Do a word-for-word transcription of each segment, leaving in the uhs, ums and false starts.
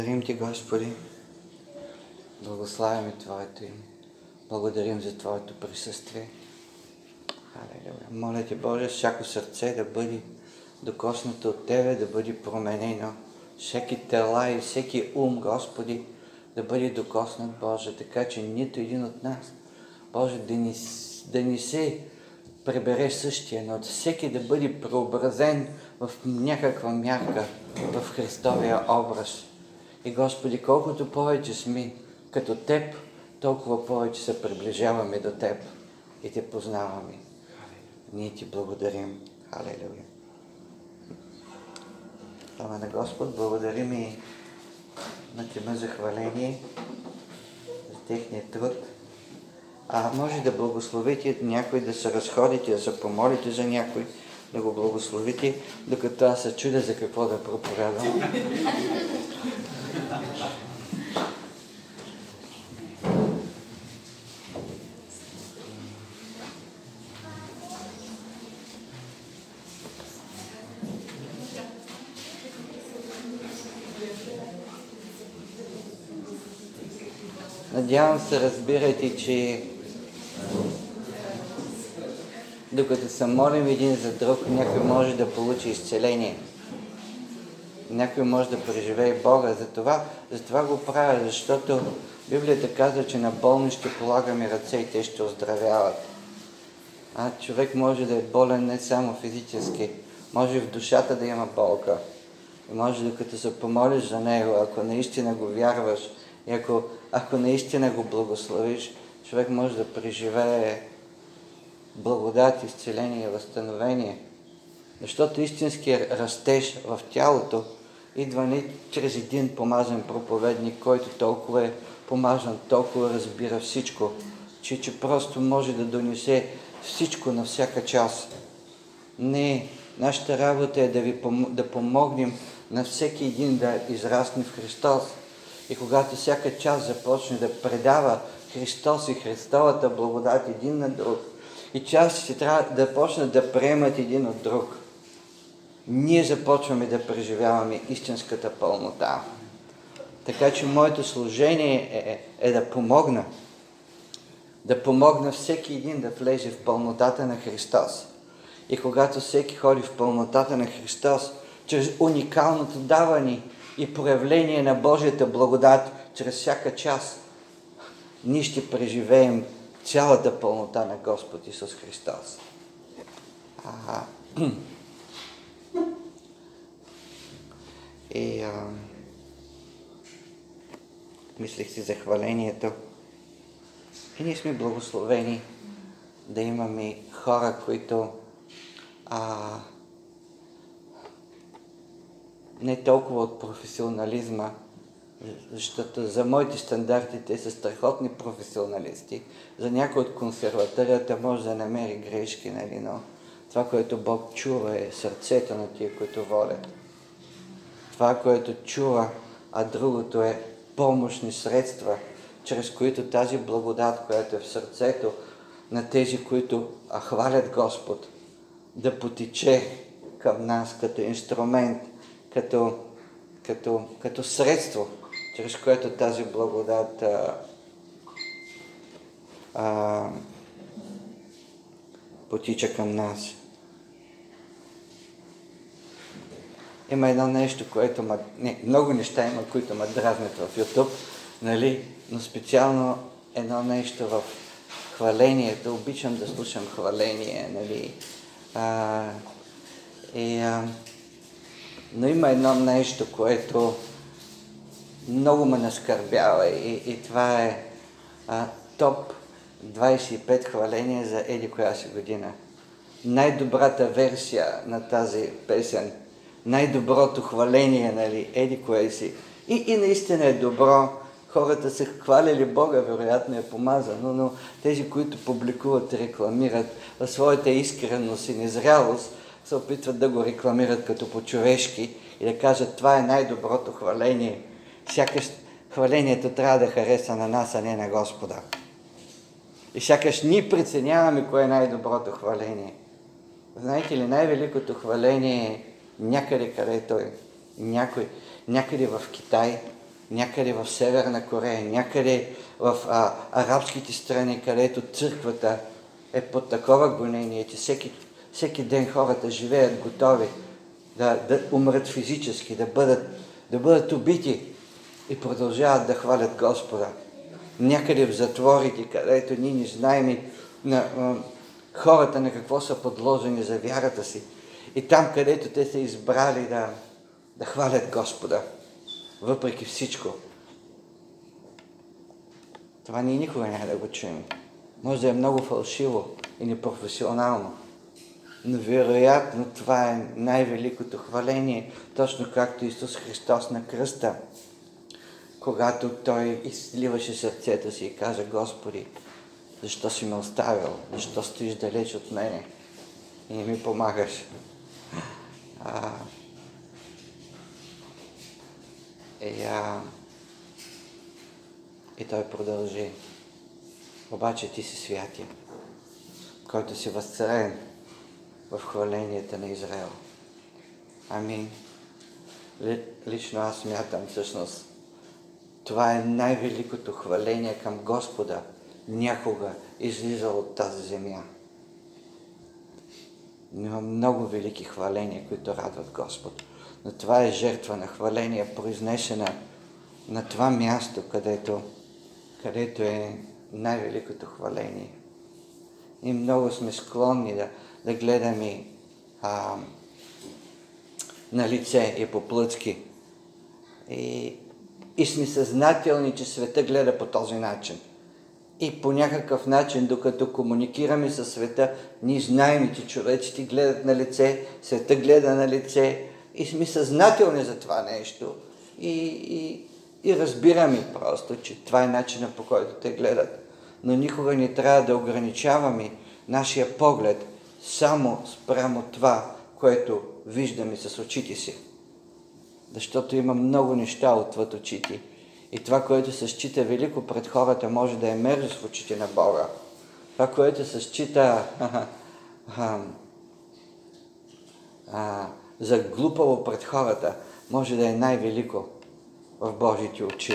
Благодарим Ти, Господи, благославяме Твоето име, благодарим за Твоето присъствие. Алелуя. Моля Ти, Боже, всяко сърце да бъде докоснато от Тебе, да бъде променено, всеки тела и всеки ум, Господи, да бъде докоснат, Боже, така че нито един от нас, Боже, да ни, да ни се пребере същия, но от всеки да бъде преобразен в някаква мярка в Христовия образ. И, Господи, колкото повече сме като Теб, толкова повече се приближаваме до Теб и Те познаваме. Ние Ти благодарим. Алелуя. Слава на Господ, благодарим и на Тима за хваление, за техния труд. А може да благословите някой, да се разходите, да се помолите за някой, да го благословите, докато аз се чудя за какво да проповядам. Надявам се, разбирайте, че докато се молим един за друг, някой може да получи изцеление. Някой може да преживее Бога. Затова, затова го правя, защото Библията казва, че на болни ще полагаме ръце и те ще оздравяват. А човек може да е болен не само физически, може и в душата да има болка. И може докато се помолиш за него, ако наистина го вярваш и ако, ако наистина го благословиш, човек може да преживее благодат, изцеление, възстановение. Защото истинският растеж в тялото идва не чрез един помазан проповедник, който толкова е помазан, толкова разбира всичко, че, че просто може да донесе всичко на всяка част. Не, нашата работа е да ви да помогнем на всеки един да израсне в Христос. И когато всяка част започне да предава Христос и Христовата благодат един на друг, и частите трябва да почнат да приемат един от друг, ние започваме да преживяваме истинската пълнота. Така че моето служение е, е, е да помогна. Да помогна всеки един да влезе в пълнотата на Христос. И когато всеки ходи в пълнотата на Христос, чрез уникалното даване и проявление на Божията благодат, чрез всяка част, ние ще преживеем цялата пълнота на Господ Исус Христос. Ага. И а, мислих си за хвалението. И ние сме благословени да имаме хора, които а, не толкова от професионализма, защото за моите стандарти те са страхотни професионалисти. За някой от консерваторията може да намери грешки, нали, но това, което Бог чува, е сърцето на тия, които водят. Това, което чува, а другото е помощни средства, чрез които тази благодат, която е в сърцето на тези, които хвалят Господ, да потече към нас като инструмент, като, като, като средство, чрез което тази благодат а, а, потича към нас. Има едно нещо, което ма... Не, много неща има, които ме дразнят в YouTube, нали? Но специално едно нещо в хвалението. Обичам да слушам хваление, нали? А, и, а... Но има едно нещо, което много ме наскърбява и, и това е а, топ двайсет и пет хваления за еди коя си година. Най-добрата версия на тази песен, най-доброто хваление, нали, еди кое си. И, и наистина е добро. Хората са хвалили Бога, вероятно е помазано, но тези, които публикуват и рекламират в своята искреност и незрялост, се опитват да го рекламират като по-човешки и да кажат, това е най-доброто хваление. Сякаш хвалението трябва да хареса на нас, а не на Господа. И сякаш ние преценяваме кое е най-доброто хваление. Знаете ли, най-великото хваление е някъде, където е някой, някъде в Китай, някъде в Северна Корея, някъде в а, арабските страни, където църквата е под такова гонение, че всеки, всеки ден хората живеят готови да, да умрат физически, да бъдат, да бъдат убити и продължават да хвалят Господа. Някъде в затворите, където ние не знаем на, а, хората на какво са подложени за вярата си. И там, където те са избрали да, да хвалят Господа, въпреки всичко. Това ние никога няма да го чуем. Може да е много фалшиво и непрофесионално. Но вероятно това е най-великото хваление, точно както Исус Христос на кръста, когато Той изливаше сърцето си и каза: Господи, защо си ме оставил? Защо стоиш далеч от мене и не ми помагаш? А, и, а, и Той продължи: обаче ти си святия, който си възцарен в хваленията на Израел. Амин. Лично аз смятам, всъщност, това е най-великото хваление към Господа някога излизало от тази земя. Има много велики хваления, които радват Господ. Но това е жертва на хваление, произнесена на това място, където, където е най-великото хваление. И много сме склонни да, да гледаме а, на лице и по-плътски. И, и сме съзнателни, че света гледа по този начин. И по някакъв начин, докато комуникираме със света, ние знаем, че човеците гледат на лице, света гледа на лице и сме съзнателни за това нещо. И, и, и разбираме просто, че това е начинът, по който те гледат. Но никога не трябва да ограничаваме нашия поглед само спрямо това, което виждаме с очите си. Защото има много неща отвъд очите. И това, което се счита велико пред хората, може да е мерзост в очите на Бога. Това, което се счита а, а, а, за глупаво пред хората, може да е най-велико в Божите очи.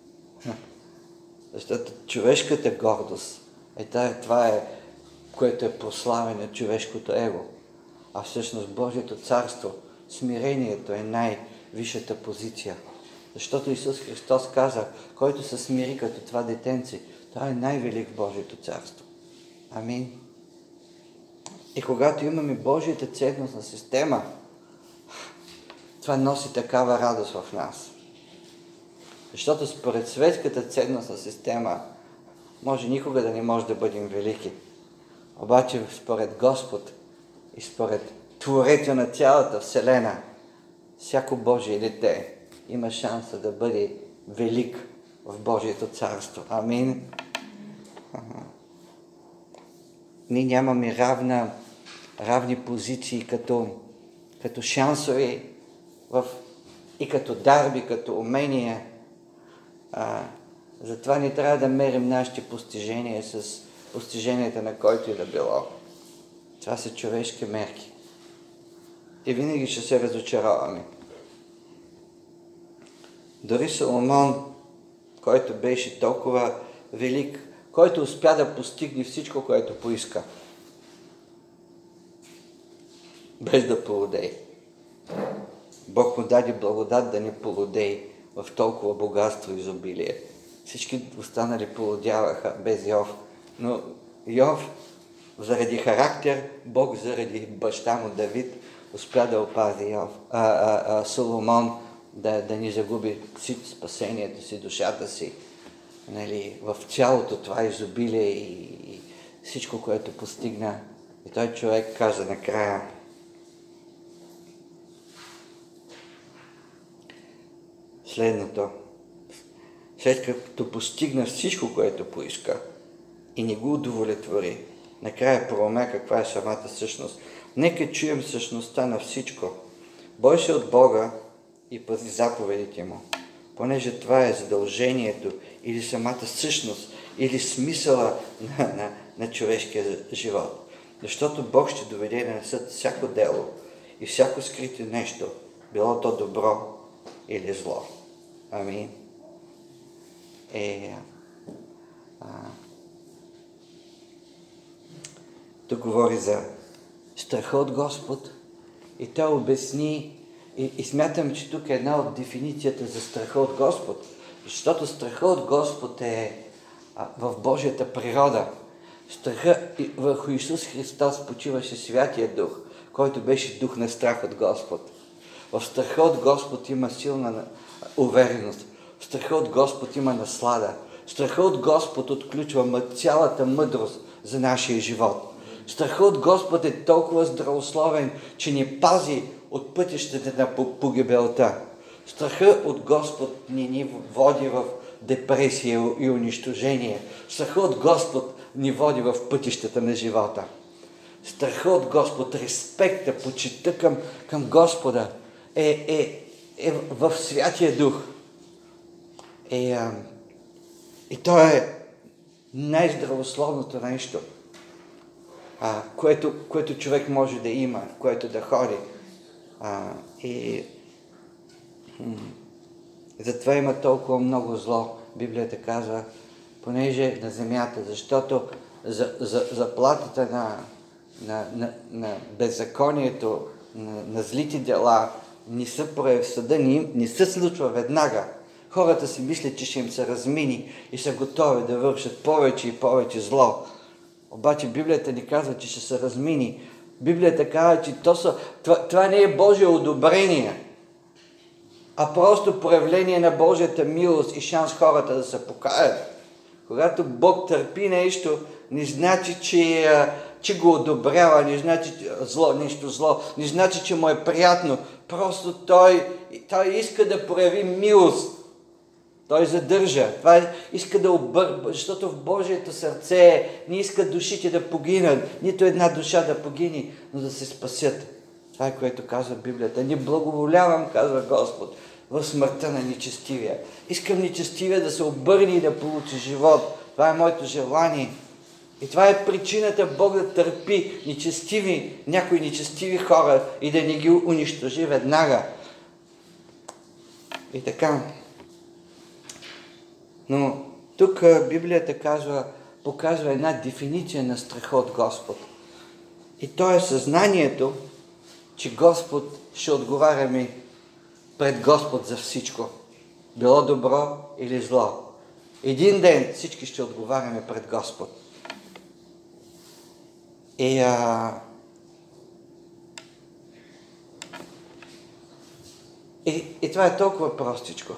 Защото човешката гордост, е това е, което е прославено човешкото его. А всъщност Божието царство, смирението е най-висшата позиция. Защото Исус Христос каза: който се смири като това детенце, това е най-велик в Божието царство. Амин. И когато имаме Божията ценностна система, това носи такава радост в нас. Защото според светската ценностна система може никога да не може да бъдем велики. Обаче според Господ и според Творето на цялата Вселена, всяко Божие дете има шанса да бъде велик в Божието царство. Амин. Ние нямаме равна, равни позиции като, като шансове в, и като дарби, като умения. А, затова не трябва да мерим нашите постижения с постиженията на който и да било. Това са човешки мерки. И винаги ще се разочароваме. Дори Соломон, който беше толкова велик, който успя да постигне всичко, което поиска, без да полудее. Бог му даде благодат да не полудее в толкова богатство и изобилие. Всички останали полудяваха без Йов. Но Йов, заради характер, Бог заради баща му Давид, успя да опази Йов, а, а, а, Соломон да, да ни загуби спасението си, душата си. Нали, в цялото това изобилие и, и всичко, което постигна. И той човек каза накрая: следното: след като постигна всичко, което поиска и не го удовлетвори, накрая проумя каква е самата същност. Нека чуем същността на всичко. Бой се от Бога и пази заповедите му, понеже това е задължението или самата същност, или смисъла на, на, на човешкия живот. Защото Бог ще доведе на съд всяко дело и всяко скрито нещо, било то добро или зло. Амин. е... А, тук говори за страха от Господ и той обясни и, и смятам, че тук е една от дефиницията за страха от Господ, защото страха от Господ е а, в Божията природа. Страха върху Исус Христос почиваше Святия Дух, който беше дух на страх от Господ. В страха от Господ има силна увереност. В страха от Господ има наслада. Страха от Господ отключва цялата мъдрост за нашия живот. Страха от Господ е толкова здравословен, че ни пази от пътищата на погибелта. Страха от Господ ни, ни води в депресия и унищожение. Страха от Господ ни води в пътищата на живота. Страха от Господ, респекта, почита към, към Господа е, е, е в Святия Дух. Е, а, и то е най-здравословното нещо, а, което, което човек може да има, което да ходи. А, и м- затова има толкова много зло, Библията казва, понеже на земята, защото за, за, заплатата на, на, на, на беззаконието, на, на злите дела не са прояв съда, не, не се случва веднага. Хората си мислят, че ще им се размини и са готови да вършат повече и повече зло. Обаче Библията ни казва, че ще се размини. Библията казва, че то са, това, това не е Божие одобрение, а просто проявление на Божията милост и шанс хората да се покаят. Когато Бог търпи нещо, не значи, че, че го одобрява, не значи зло, нещо зло, не значи, че му е приятно. Просто той, той иска да прояви милост. Той задържа. Това иска да обърне, защото в Божието сърце не иска душите да погинат, нито една душа да погини, но да се спасят. Това е, което казва Библията. Не благоволявам, казва Господ, в смъртта на нечестивия. Искам нечестивия да се обърне и да получи живот. Това е моето желание. И това е причината Бог да търпи нечестиви, някои нечестиви хора и да не ги унищожи веднага. И така. Но тук Библията казва, показва една дефиниция на страха от Господ. И то е съзнанието, че Господ ще отговаря ми пред Господ за всичко. Било добро или зло. Един ден всички ще отговаряме пред Господ. И, а... и, и това е толкова простичко.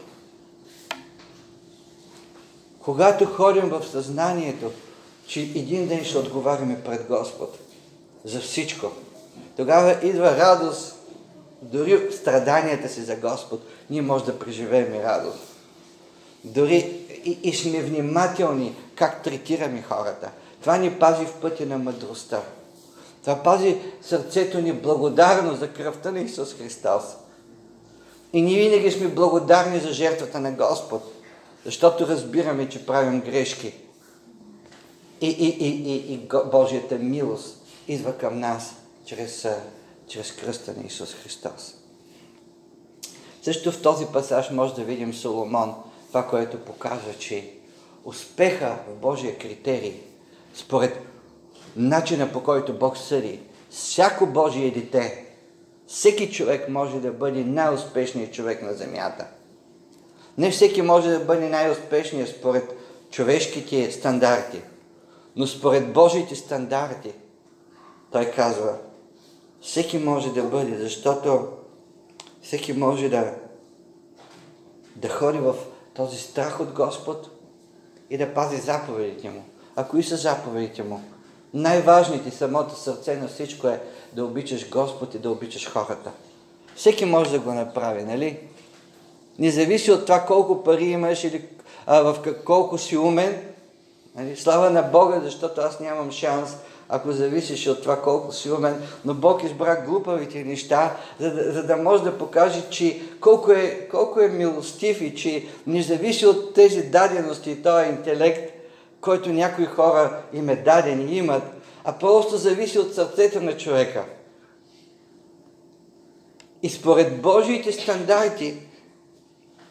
Когато ходим в съзнанието, че един ден ще отговаряме пред Господ за всичко, тогава идва радост, дори в страданията си за Господ, ние може да преживеем и радост. Дори и, и сме внимателни как третираме хората. Това ни пази в пътя на мъдростта. Това пази сърцето ни благодарно за кръвта на Исус Христос. И ние винаги сме благодарни за жертвата на Господ, защото разбираме, че правим грешки. И, и, и, и, и Божията милост идва към нас чрез, чрез кръста на Исус Христос. Също в този пасаж може да видим Соломон, това, което показва, че успеха в Божия критерий, според начина, по който Бог съди, всяко Божие дете, всеки човек може да бъде най-успешният човек на земята. Не всеки може да бъде най-успешният според човешките стандарти, но според Божиите стандарти, той казва, всеки може да бъде, защото всеки може да, да ходи в този страх от Господ и да пази заповедите му. А кои са заповедите му? Най-важните, самото сърце на всичко е да обичаш Господ и да обичаш хората. Всеки може да го направи, нали? Не зависи от това колко пари имаш или а, в колко си умен. Нали? Слава на Бога, защото аз нямам шанс, ако зависиш от това колко си умен, но Бог избра глупавите неща, за да, за да може да покаже, че колко е, колко е милостив и че не зависи от тези дадености и този интелект, който някои хора им е даден и имат, а просто зависи от сърцето на човека. И според Божиите стандарти,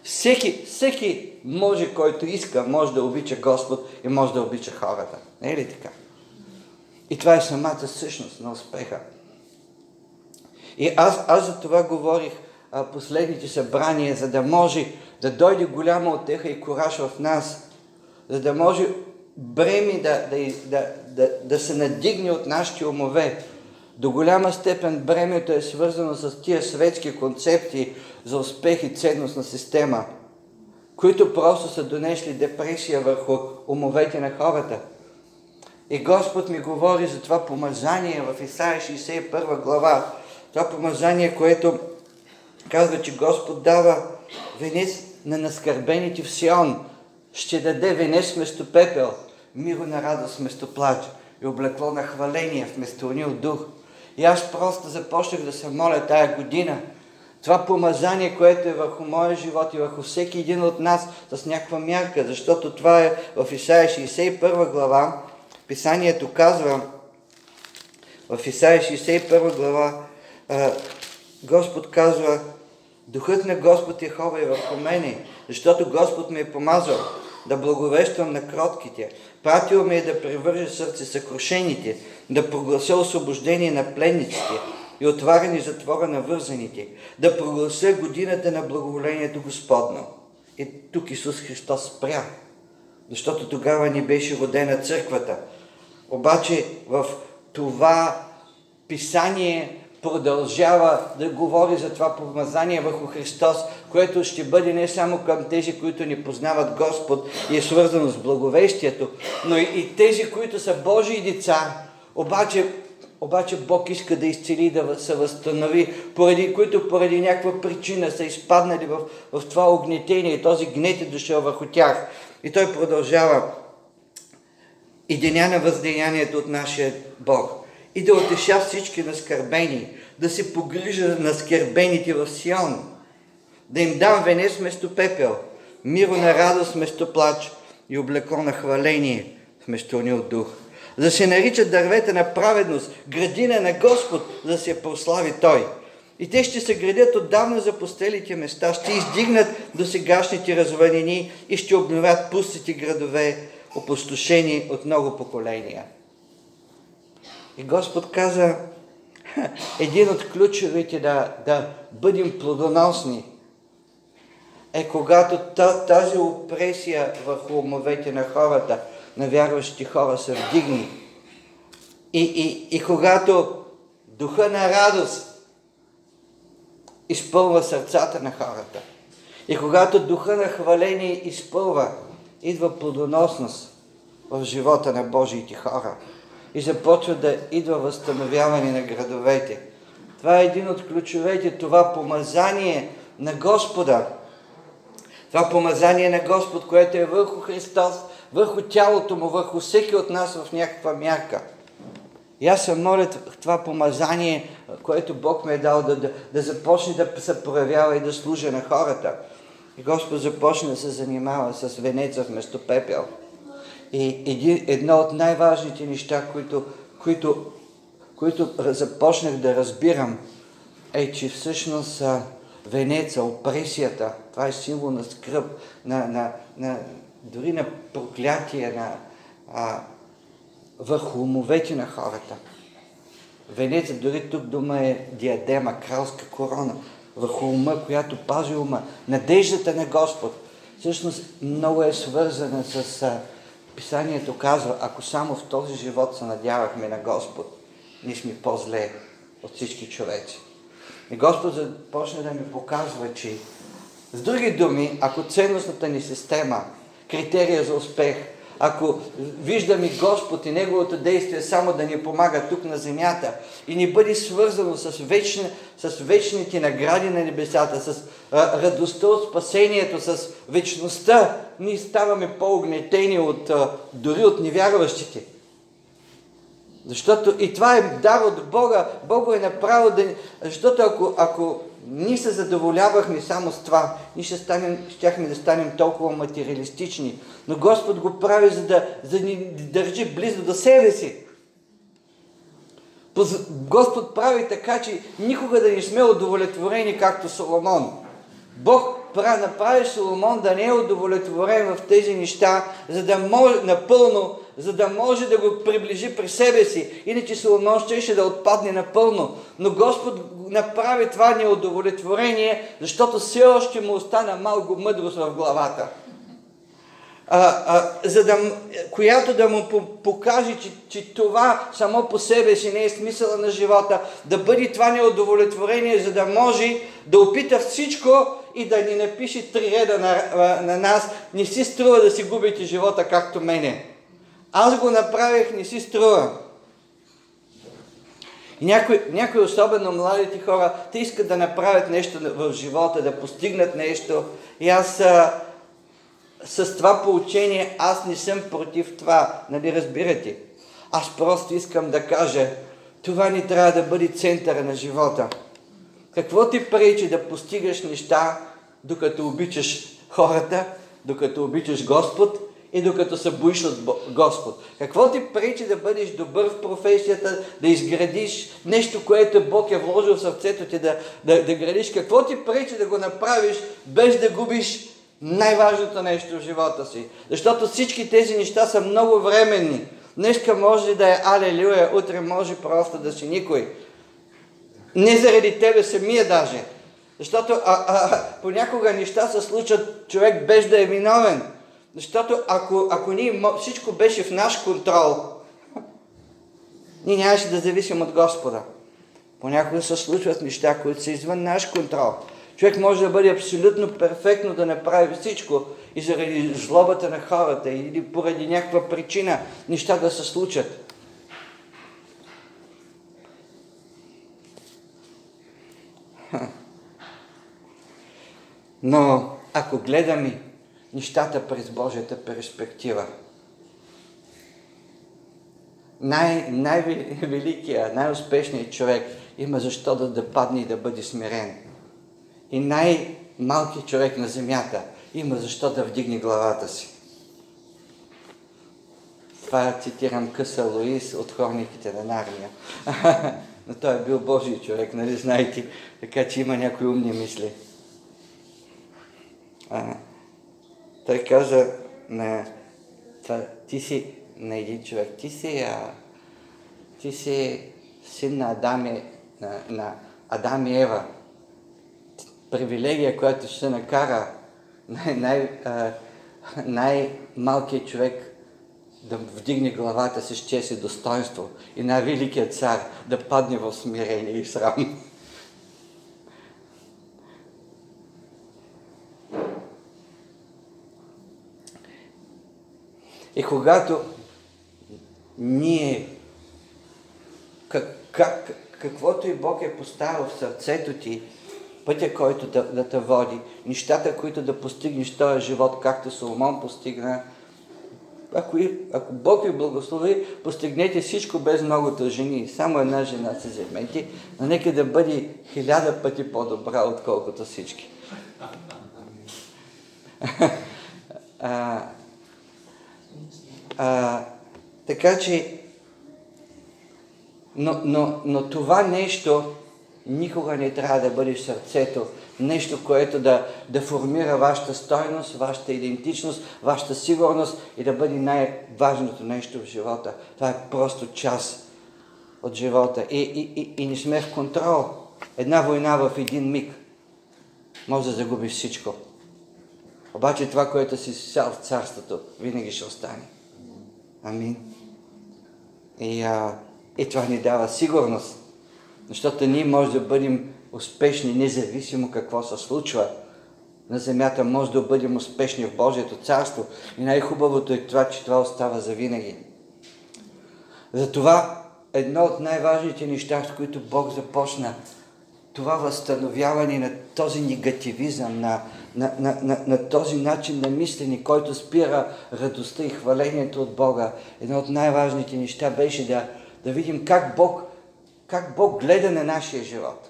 Всеки, всеки може, който иска, може да обича Господ и може да обича хората. Не е ли така? И това е самата същност на успеха. И аз, аз за това говорих а, последните събрания, за да може да дойде голяма утеха и кураж в нас, за да може бреми да, да, да, да, да се надигне от нашите умове. До голяма степен бремето е свързано с тия светски концепции за успех и ценностна система, които просто са донесли депресия върху умовете на хората. И Господ ми говори за това помазание в Исаия шейсет и първа глава. Това помазание, което казва, че Господ дава венец на наскърбените в Сион. Ще даде венец вместо пепел, миро на радост вместо плач и облекло на хваление вместо унил дух. И аз просто започнах да се моля тая година. Това помазание, което е върху моя живот и върху всеки един от нас с някаква мярка, защото това е в Исаия шейсет и първа глава. Писанието казва, в Исаия шейсет и първа глава, Господ казва: Духът на Господ Йехова е върху мене, защото Господ ме е помазал да благовествам на кротките. Пратил ме е да превържа сърце съкрушените, да проглася освобождение на пленниците и отваряне затвора на вързаните, да проглася годината на благоволението Господно. И тук Исус Христос спря, защото тогава ни беше родена църквата. Обаче в това писание продължава да говори за това помазание върху Христос, което ще бъде не само към тези, които не познават Господ и е свързано с благовестието, но и тези, които са Божии деца, обаче, обаче Бог иска да изцели и да се възстанови, поради които поради някаква причина са изпаднали в, в това огнетение и този гнет е дошъл върху тях. И той продължава: и деня на въздеянието от нашия Бог, и да утеша всички наскърбени, да се погрижа на скърбените в Сион, да им дам венец вместо пепел, миро на радост вместо плач и облекло на хваление вместо унил дух. Да се наричат дървета на праведност, градина на Господ, за да се прослави Той. И те ще се градят отдавна за пустелите места, ще издигнат до сегашните развалини и ще обновят пустите градове, опустошени от много поколения. И Господ каза, един от ключовете да, да бъдем плодоносни е когато тази опресия върху умовете на хората, на вярващите хора, се вдигни. И, и, и когато духа на радост изпълва сърцата на хората, и когато духа на хваление изпълва, идва плодоносност в живота на Божиите хора. И започва да идва възстановяване на градовете. Това е един от ключовете, това помазание на Господа. Това помазание на Господ, което е върху Христос, върху тялото му, върху всеки от нас в някаква мярка. И аз се моля това помазание, което Бог ме е дал, да, да, да започне да се проявява и да служа на хората. И Господ започне да се занимава с венеца вместо пепел. И един, едно от най-важните неща, които, които, които започнах да разбирам, е, че всъщност венеца, опресията, това е символ на скръб, на, на, на, дори на проклятие на, а, върху умовете на хората. Венеца, дори тук дума е диадема, кралска корона, върху ума, която пази ума. Надеждата на Господ всъщност много е свързана с... А, Писанието казва, ако само в този живот се надявахме на Господ, ние сме по-зле от всички човеци. И Господ започна да ми показва, че с други думи, ако ценностната ни система, критерия за успех, ако виждаме Господ и Неговото действие само да ни помага тук на земята и ни бъде свързано с, вечни, с вечните награди на небесата, с а, радостта от спасението, с вечността, ние ставаме по-огнетени от, а, дори от невярващите. Защото и това е дар от Бога. Бог е направил да... Защото ако, ако ние се задоволявахме само с това, ние ще станем, щяхме да станем толкова материалистични. Но Господ го прави, за да, за да ни държи близо до себе си. Господ прави така, че никога да не сме удовлетворени, както Соломон. Бог направи Соломон да не е удовлетворен в тези неща, за да може напълно, за да може да го приближи при себе си. Иначе Соломон щеше да отпадне напълно. Но Господ направи това неудовлетворение, защото все още му остана малко мъдрост в главата. А, а, за да, която да му покаже, че, че това само по себе си не е смисъла на живота, да бъде това неудовлетворение, за да може да опита всичко и да ни напише три реда на, на нас. Не си струва да си губите живота както мене. Аз го направих, не си струва. И някои, някои, особено младите хора, те искат да направят нещо в живота, да постигнат нещо. И аз а, с това поучение, аз не съм против това. Нали разбирате? Аз просто искам да кажа, това не трябва да бъде центъра на живота. Какво ти пречи да постигаш неща, докато обичаш хората, докато обичаш Господ и докато се боиш от Господ? Какво ти пречи да бъдеш добър в професията, да изградиш нещо, което Бог е вложил в сърцето ти да, да, да градиш? Какво ти пречи да го направиш, без да губиш най-важното нещо в живота си? Защото всички тези неща са много временни. Днеска може да е алелуя, утре може просто да си никой. Не заради тебе самия даже. Защото а, а, понякога неща се случат човек без да е виновен. Защото ако, ако ние, всичко беше в наш контрол, ние нямаше да зависим от Господа. Понякога се случват неща, които са извън наш контрол. Човек може да бъде абсолютно перфектно да направи всичко и заради злобата на хората или поради някаква причина неща да се случат. Но ако гледаме нещата през Божията перспектива, най- най-великият, най-успешният човек има защо да, да падне и да бъде смирен. И най-малкият човек на земята има защо да вдигне главата си. Това цитирам къса Луис от Хрониките на Нарния. Но той е бил Божий човек, нали знаете, така че има някои умни мисли. А, той каза на това, ти си на един човек, ти си, а, ти си син на Адам и, на, на Адам и Ева. Привилегия, която ще накара най- най- а, най-малкият човек да вдигне главата си с чест и достоинство и най-великият цар да падне в смирение и срам. И когато ние, как, как, каквото и Бог е поставил в сърцето ти, пътя, който да, да те води, нещата, които да постигнеш този живот, както Соломон постигна, ако, ако Бог ви благослови, постигнете всичко без многото жени. Само една жена се вземете, но нека да бъде хиляда пъти по-добра, отколкото всички. а, а, така че, но, но, но това нещо никога не трябва да бъде в сърцето. Нещо, което да, да формира вашата стойност, вашата идентичност, вашата сигурност и да бъде най-важното нещо в живота. Това е просто част от живота. И, и, и, и не сме в контрол. Една война в един миг може да загубиш всичко. Обаче това, което си сял в царството, винаги ще остане. Амин. И, а, и това ни дава сигурност. Защото ние може да бъдем успешни, независимо какво се случва на земята, може да бъдем успешни в Божието царство. И най-хубавото е това, че това остава завинаги. Затова едно от най-важните неща, с които Бог започна, това възстановяване на този негативизъм, на, на, на, на, на този начин на мислене, който спира радостта и хвалението от Бога. Едно от най-важните неща беше да, да видим как Бог Как Бог гледа на нашия живот.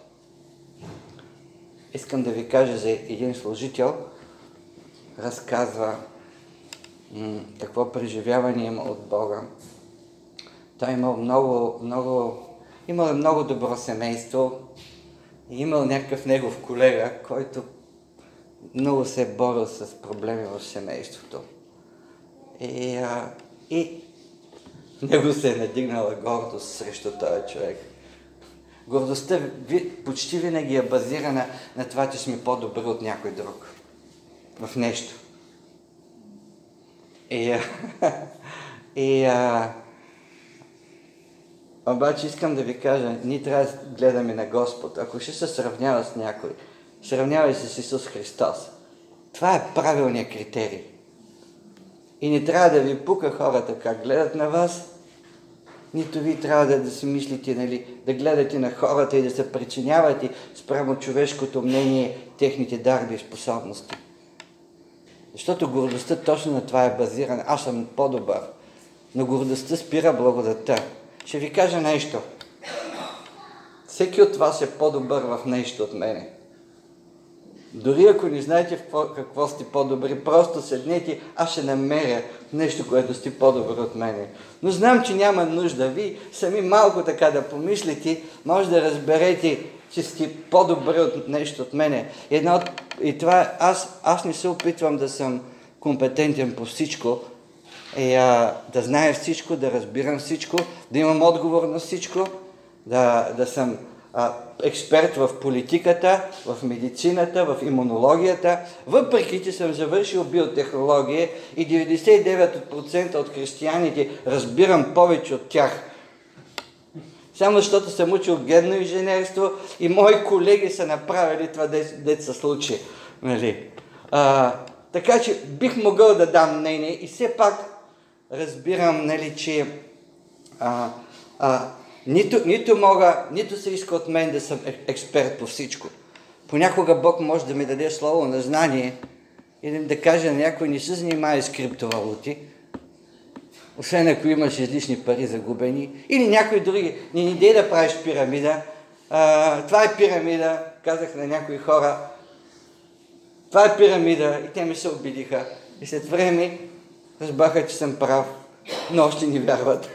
Искам да ви кажа за един служител, разказва м- какво преживяване има от Бога. Той имал много, много, имал много добро семейство и имал някакъв негов колега, който много се е борил с проблеми в семейството. И, а, и него се е надигнала гордост срещу този човек. Гордостта ви, почти винаги е базирана на това, че сме по-добри от някой друг. В нещо. И, а, и а, обаче искам да ви кажа, ние трябва да гледаме на Господ. Ако ще се сравнява с някой, сравнявай се с Исус Христос. Това е правилният критерий. И не трябва да ви пука хората как гледат на вас, нито ви трябва да, да си мислите, нали, да гледате на хората и да се причинявате спрямо човешкото мнение, техните дарби и способности. Защото гордостта точно на това е базирана. Аз съм по-добър. Но гордостта спира благодата. Ще ви кажа нещо. Всеки от вас е по-добър в нещо от мене. Дори ако не знаете в какво, какво сте по-добри, просто седнете, аз ще намеря нещо, което сте по-добър от мене. Но знам, че няма нужда. Ви сами малко така да помислите, може да разберете, че сте по-добри от нещо от мене. Една от, и това, аз, аз не се опитвам да съм компетентен по всичко, и, а, да знае всичко, да разбирам всичко, да имам отговор на всичко, да, да съм а, експерт в политиката, в медицината, в имунологията, въпреки че съм завършил биотехнология и деветдесет и девет процента от християните разбирам повече от тях. Само защото съм учил генно инженерство и мои колеги са направили това, дето се случи. Нали? А, така че бих могъл да дам мнение и все пак разбирам, нали, че а, а, нито, нито мога, нито се иска от мен да съм експерт по всичко. Понякога Бог може да ми даде слово на знание и да, да каже на някой, не се занимава с криптовалути, освен ако имаш излишни пари загубени, или някои други, не ни дей да правиш пирамида. А, това е пирамида, казах на някои хора, това е пирамида и те ми се обидиха. И след време разбраха, че съм прав, но още не вярват.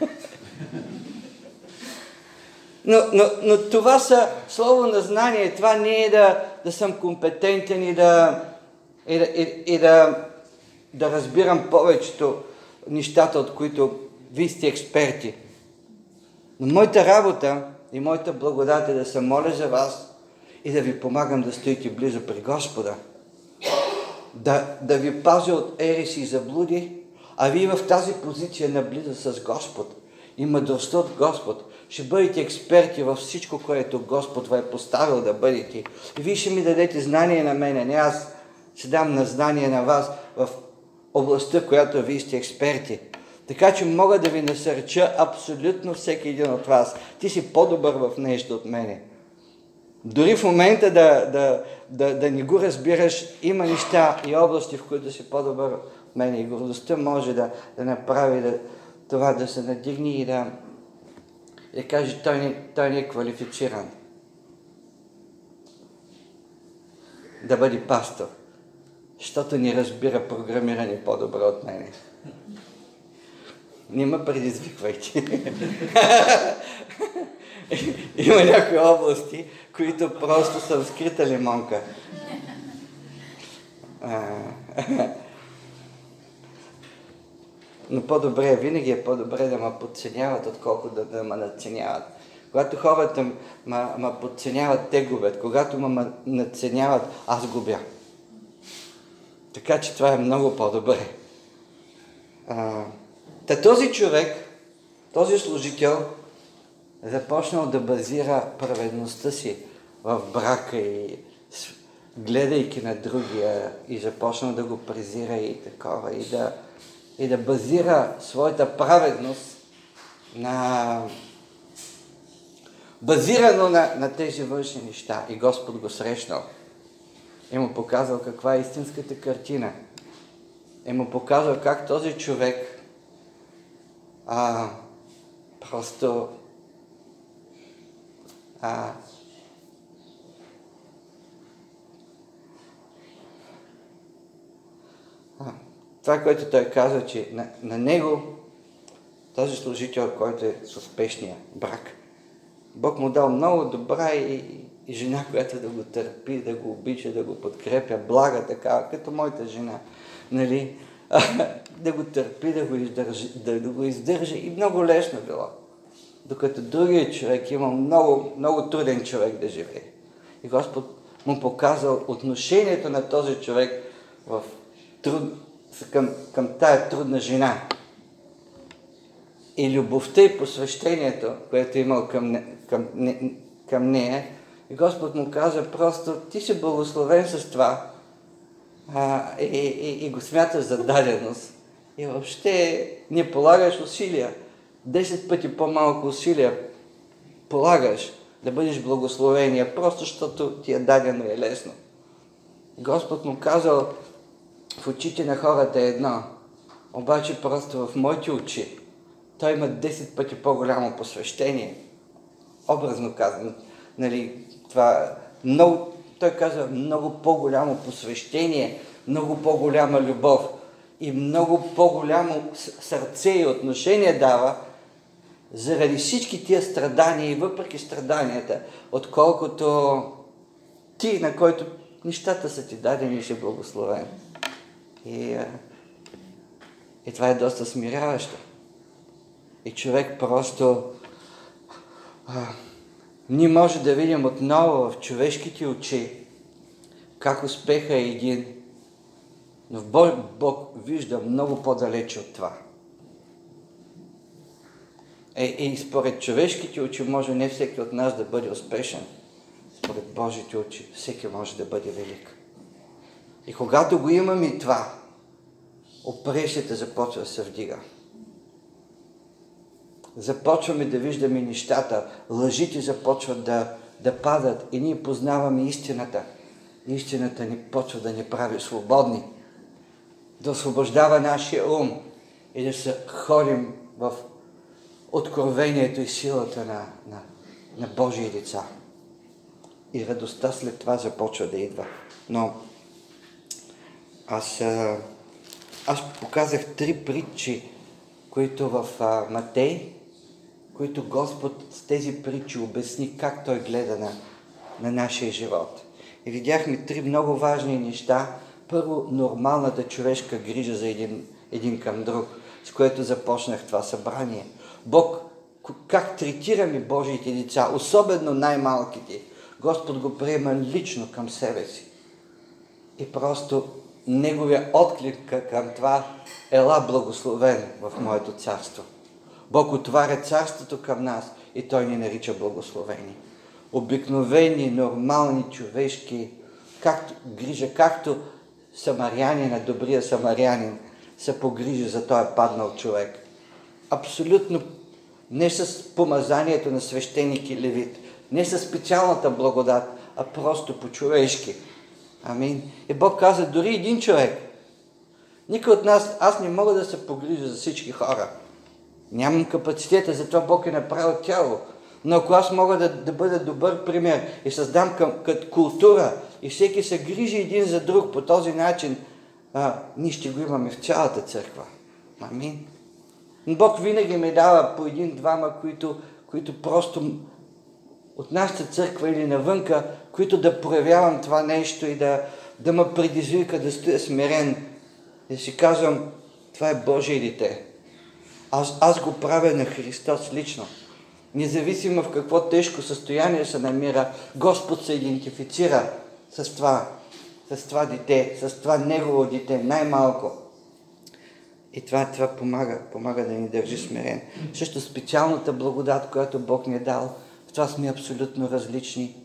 Но, но, но това са слово на знание, това не е да, да съм компетентен и да, и да, и, и да, да разбирам повечето нещата, от които вие сте експерти. Но моята работа и моята благодат е да се моля за вас и да ви помагам да стоите близо при Господа. Да, да ви пазя от ереси и заблуди, а вие в тази позиция наблизо с Господ и мъдростта от Господ ще бъдете експерти във всичко, което Господ ви е поставил да бъдете. И вие ще ми дадете знание на мене, не аз ще дам на знание на вас в областта, която вие сте експерти. Така че мога да ви насърча абсолютно всеки един от вас. Ти си по-добър в нещо от мене. Дори в момента да, да, да, да не го разбираш, има неща и области, в които си по-добър от мене. И гордостта може да, да направи да, това да се надигне и да, да каже, той не, той не е квалифициран да бъде пастор, защото не разбира програмиране по-добре от мене. Не ме предизвиквайте. Има някои области, които просто съм скрита лимонка. Но по-добре, винаги е по-добре да ме подценяват, отколкото да, да ме надценяват. Когато хората ме подценяват, те губят. Когато ме надценяват, аз губя. Така че това е много по-добре. А, та този човек, този служител, започнал да базира праведността си в брака и гледайки на другия и започнал да го презира и такова и да, и да базира своята праведност на базирано на, на тези външни неща. И Господ го срещнал. И му показал каква е истинската картина. И му показал как този човек а, просто а, а, това, което той каза, че на, на него, този служител, който е с успешния брак, Бог му дал много добра и, и жена, която да го търпи, да го обича, да го подкрепя, блага такава, като моята жена, нали, да го търпи, да го издържа, да го издържа и много лесно било. Докато другият човек има много, много труден човек да живее. И Господ му показал отношението на този човек в труд, към, към тая трудна жена. И любовта и посвещението, което е имал към, към, към нея, и Господ му каза просто, ти си благословен с това, а, и, и, и го смяташ за даденост. И въобще не полагаш усилия. Десет пъти по-малко усилия полагаш да бъдеш благословения, просто защото ти е дадено и е лесно. Господ му казал, в очите на хората е едно, обаче просто в моите очи той има десет пъти по-голямо посвещение. Образно казано, нали, това много, той каза много по-голямо посвещение, много по-голяма любов и много по-голямо сърце и отношение дава заради всички тия страдания и въпреки страданията, отколкото ти, на който нещата са ти дадени и си благословен. И, и това е доста смиряващо. И човек просто а, ние може да видим отново в човешките очи как успеха е един, но в Бог, Бог вижда много по-далече от това. Е, и според човешките очи може не всеки от нас да бъде успешен. Според Божите очи всеки може да бъде велик. И когато го имаме и това, опресията започва да се вдига. Започваме да виждаме нещата, лъжите започват да, да падат и ние познаваме истината. Истината ни почва да ни прави свободни, да освобождава нашия ум и да се ходим в откровението и силата на, на, на Божии деца. И радостта след това започва да идва. Но аз, аз показах три притчи, които в а, Матей, които Господ с тези притчи обясни как Той гледа на, на нашия живот. И видяхме три много важни неща. Първо, нормалната човешка грижа за един, един към друг, с което започнах това събрание. Бог, как третираме Божиите деца, особено най-малките, Господ го приема лично към себе си. И просто Неговия отклик към това: ела благословен в моето царство. Бог отваря царството към нас и Той ни нарича благословени. Обикновени, нормални, човешки, както, грижа, както самарянина, добрия самарянин се погрижи за този паднал човек. Абсолютно не с помазанието на свещеник и левит, не с специалната благодат, а просто по-човешки. Амин. И Бог каза, дори един човек. Никой от нас, аз не мога да се погрижа за всички хора. Нямам капацитета, затова Бог е направил тяло. Но ако аз мога да, да бъда добър пример и създам към, като култура и всеки се грижи един за друг по този начин, а, ние ще го имаме в цялата църква. Амин. Бог винаги ме дава по един-двама, които, които просто от нашата църква или навънка, които да проявявам това нещо и да, да ме предизвика да стоя смирен. И си казвам, това е Божие дете. Аз, аз го правя на Христос лично. Независимо в какво тежко състояние се намира, Господ се идентифицира с това, с това дете, с това Негово дете, най-малко. И това, това помага, помага да ни държи смирен. Също специалната благодат, която Бог ни е дал, в това сме абсолютно различни.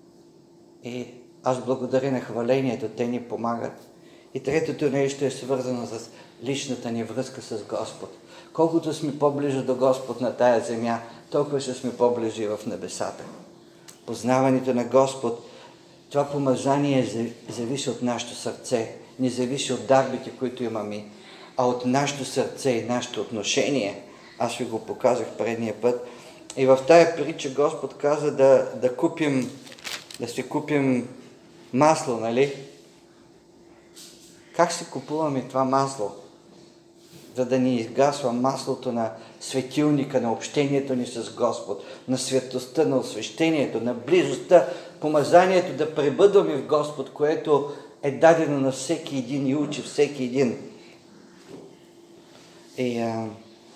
И аз благодаря на хвалението, те ни помагат. И третото нещо е свързано с личната ни връзка с Господ. Колкото сме по-близо до Господ на тая земя, толкова ще сме по-ближи в небесата. Познаването на Господ, това помазание зависи от нашето сърце, не зависи от дарбите, които имаме, а от нашето сърце и нашето отношение. Аз ви го показах предния път. И в тая притча Господ каза да, да купим, да си купим масло, нали? Как си купуваме това масло? За да ни изгасва маслото на светилника, на общението ни с Господ, на светостта, на освещението, на близостта, помазанието да пребъдваме в Господ, което е дадено на всеки един и учи всеки един. И а,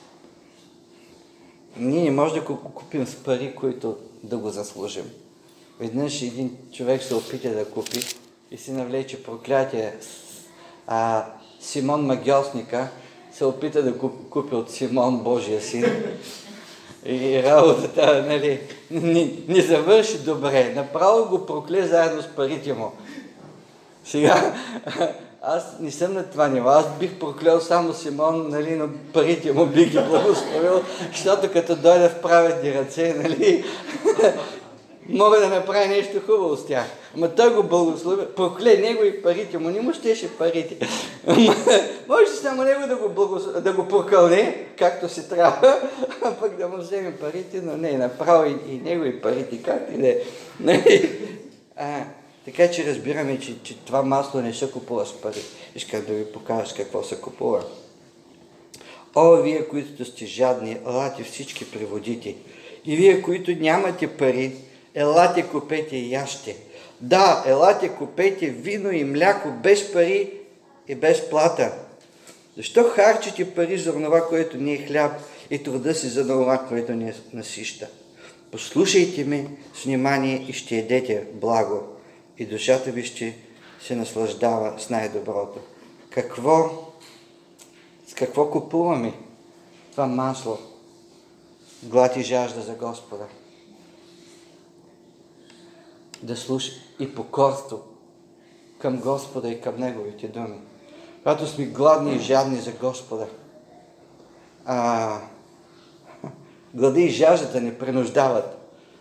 ние не можем да го купим с пари, които да го заслужим. Веднъж един човек се опита да купи и си навлече проклятие. А Симон Магьосника се опита да купи от Симон Божия син. И работата, нали, не, не завърши добре. Направо го прокле заедно с парите му. Сега, аз не съм на това ниво. Аз бих проклел само Симон, нали, но парите му бих ги благословил, защото като дойда в праведни ръце, нали, мога да направя нещо хубаво с тях. Ама той го благослови, прокле него и парите му, не му щеше парите. Може само него да го, благослови, да го прокълне, както се трябва, а пък да му вземе парите, но не, направо и, и него и парите, както и да е. Така че разбираме, че, че това масло не се купува с пари. Искам да ви покажа какво се купува. О, вие, които сте жадни, елате всички преводите. И вие, които нямате пари, елате купете и яще. Да, елате купете вино и мляко без пари и без плата. Защо харчите пари за това, което не е хляб, и труда си за това, което не е насища? Послушайте ме с внимание и ще едете благо, и душата ви ще се наслаждава с най-доброто. Какво, с какво купуваме това масло? Глад и жажда за Господа. Да слуша и покорство към Господа и към Неговите думи. Когато сме гладни и жадни за Господа, а, глада и жаждата не принуждават.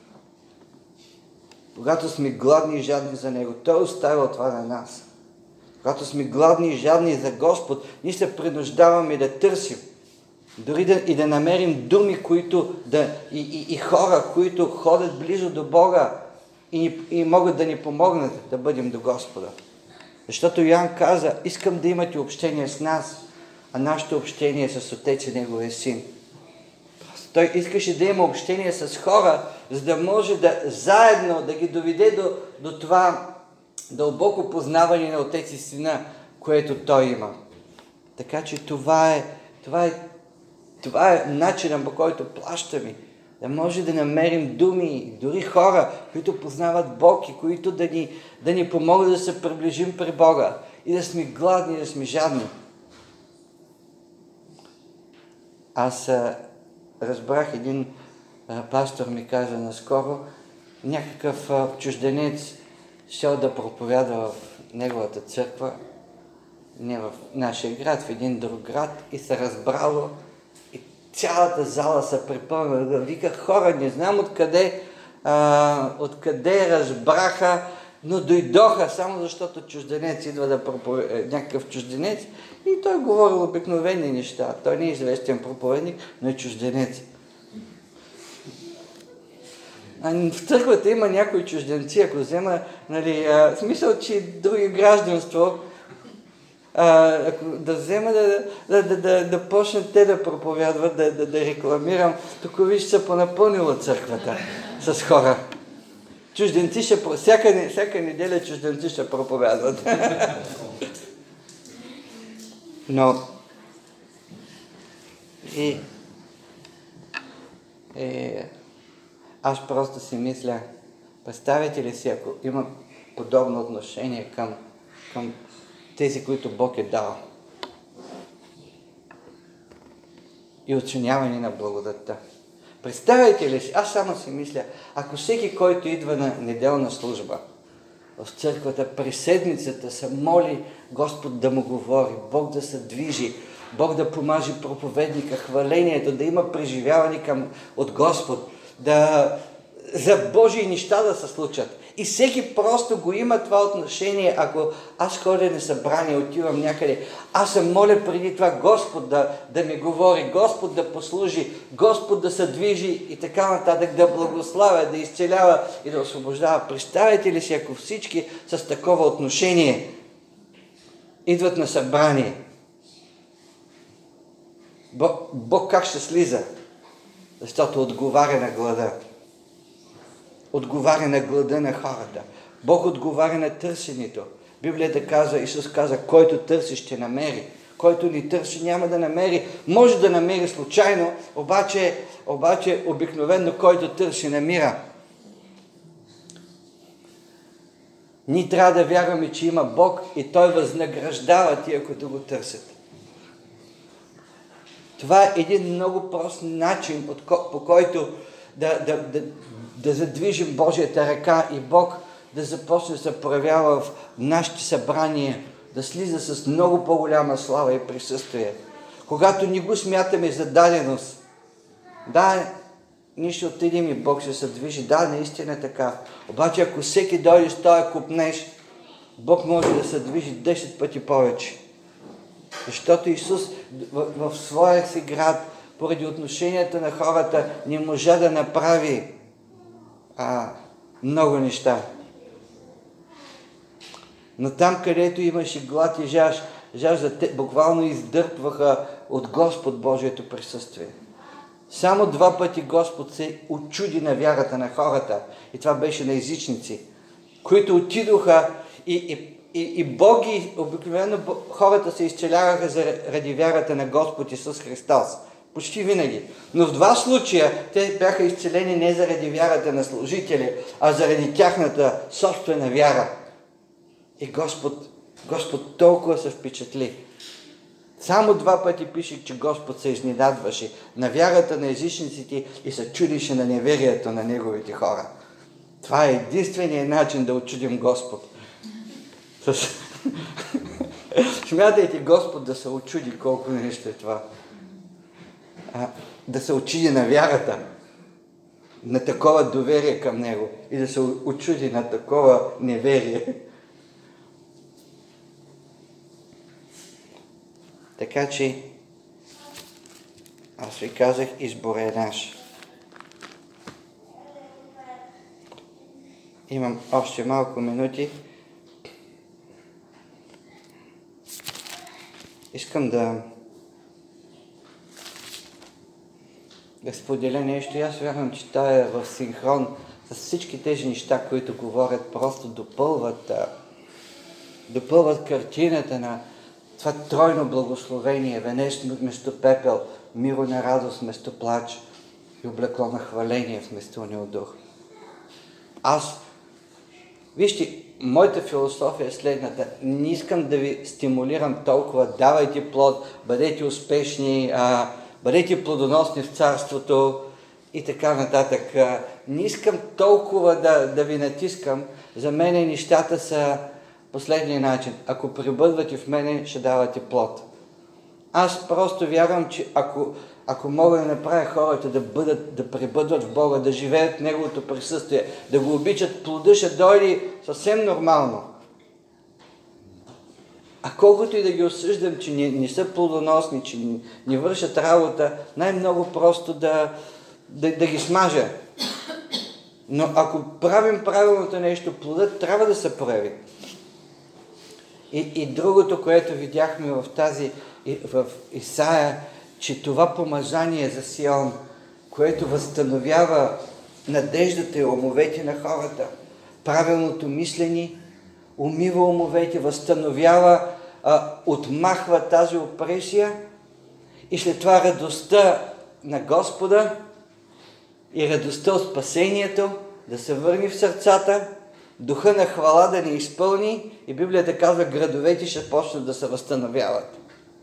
Когато сме гладни и жадни за Него, Той оставя това на нас. Когато сме гладни и жадни за Господ, ние се принуждаваме да търсим. Дори да, и да намерим думи, които да, и, и, и хора, които ходят близо до Бога и, и могат да ни помогнат да бъдем до Господа. Защото Йоан каза, искам да имате общение с нас, а нашето общение е с Отец и Неговия Син. Той искаше да има общение с хора, за да може да заедно да ги доведе до, до това дълбоко познаване на Отец и Сина, което Той има. Така че това е, това е, това е начинът, по който плащаме. Да може да намерим думи, дори хора, които познават Бог и които да ни, да ни помогнат да се приближим при Бога и да сме гладни, да сме жадни. Аз разбрах, един а, пастор ми каза наскоро, някакъв а, чужденец щел да проповядва в неговата църква, не в нашия град, в един друг град, и се разбрало, и цялата зала се препълнила. Вика, хора, не знам откъде, а, откъде разбраха, но дойдоха само защото чужденец идва да проповядва, някакъв чужденец, и той говорил обикновени неща. Той не е известен проповедник, но е чужденец. А в църквата има някои чужденци, ако взема, нали, а, смисъл, че други гражданство, а, ако, да взема да, да, да, да, да почнат те да проповядват, да, да, да рекламирам, тук виж се понапълнила църквата с хора. Чужденци ще, всяка, всяка неделя чужденци ще проповядват. Но и, и аз просто си мисля, представете ли си, ако има подобно отношение към, към тези, които Бог е дал, и оценяване на благодатта. Представете ли си, аз само си мисля, ако всеки, който идва на неделна служба в църквата, през седмицата се моли Господ да му говори, Бог да се движи, Бог да помажи проповедника, хвалението, да има преживяване към, от Господ, да, за Божии неща да се случат. И всеки просто го има това отношение. Ако аз ходя на събрание, отивам някъде, аз се моля преди това Господ да, да ми говори, Господ да послужи, Господ да се движи и така нататък, да благославя, да изцелява и да освобождава. Представете ли си, ако всички с такова отношение идват на събрание, Бог, Бог как ще слиза? Защото отговаря на глада. отговаря на глада на хората. Бог отговаря на търсенето. Библията казва, Исус каза, който търси, ще намери. Който ни търси, няма да намери. Може да намери случайно, обаче, обаче обикновено който търси, намира. Ние трябва да вярваме, че има Бог и Той възнаграждава тия, които го търсят. Това е един много прост начин, по който да, да, да, да задвижим Божията ръка и Бог да започне да се проявява в нашите събрания, да слиза с много по-голяма слава и присъствие. Когато ни го смятаме за даденост, да, ние ще отидем и Бог ще се движи. Да, наистина е така. Обаче ако всеки дойде с този купнеж, Бог може да се движи десет пъти повече. Защото Исус в, в своя си град, поради отношенията на хората, не можа да направи а, много неща. Но там, където имаше глад и жаж, жажда, те буквално издърпваха от Господ Божието присъствие. Само два пъти Господ се очуди на вярата на хората. И това беше на езичници, които отидоха и, и, и, и Боги, обикновено хората се изцеляваха заради вярата на Господ Исус Христос. Почти винаги. Но в два случая те бяха изцелени не заради вярата на служители, а заради тяхната собствена вяра. И Господ, Господ толкова се впечатли. Само два пъти пише, че Господ се изненадваше на вярата на езичниците и се чудише на неверието на неговите хора. Това е единственият начин да очудим Господ. Смятайте Господ да се очуди колко нещо е това. А, да се очуди на вярата, на такова доверие към Него и да се очуди на такова неверие. Така че, аз ви казах, избор е наш. Имам още малко минути. Искам да да споделя нещо. Аз вярвам, че това е в синхрон с всички тези неща, които говорят, просто допълват, допълват картината на това тройно благословение, венец вместо пепел, миро на радост вместо плач и облекло на хваление вместо унил дух. Аз, вижте, моята философия е следната. Не искам да ви стимулирам толкова, давайте плод, бъдете успешни, а, бъдете плодоносни в царството и така нататък. Не искам толкова да, да ви натискам. За мен нещата са последния начин. Ако пребъдвате в мене, ще давате плод. Аз просто вярвам, че ако, ако мога да направя хората да бъдат, да пребъдват в Бога, да живеят в Неговото присъствие, да го обичат, плода ще дойде съвсем нормално. А колкото и да ги осъждам, че не, не са плодоносни, че не, не вършат работа, най-много просто да, да, да ги смажа. Но ако правим правилното нещо, плодът трябва да се прави. И, и другото, което видяхме в тази, в Исаия, че това помазание за Сион, което възстановява надеждата и умовете на хората, правилното мислене, умива умовете, възстановява, а, отмахва тази опресия и след това радостта на Господа и радостта от спасението да се върне в сърцата, духа на хвала да ни изпълни и Библията казва, градовете ще почнат да се възстановяват.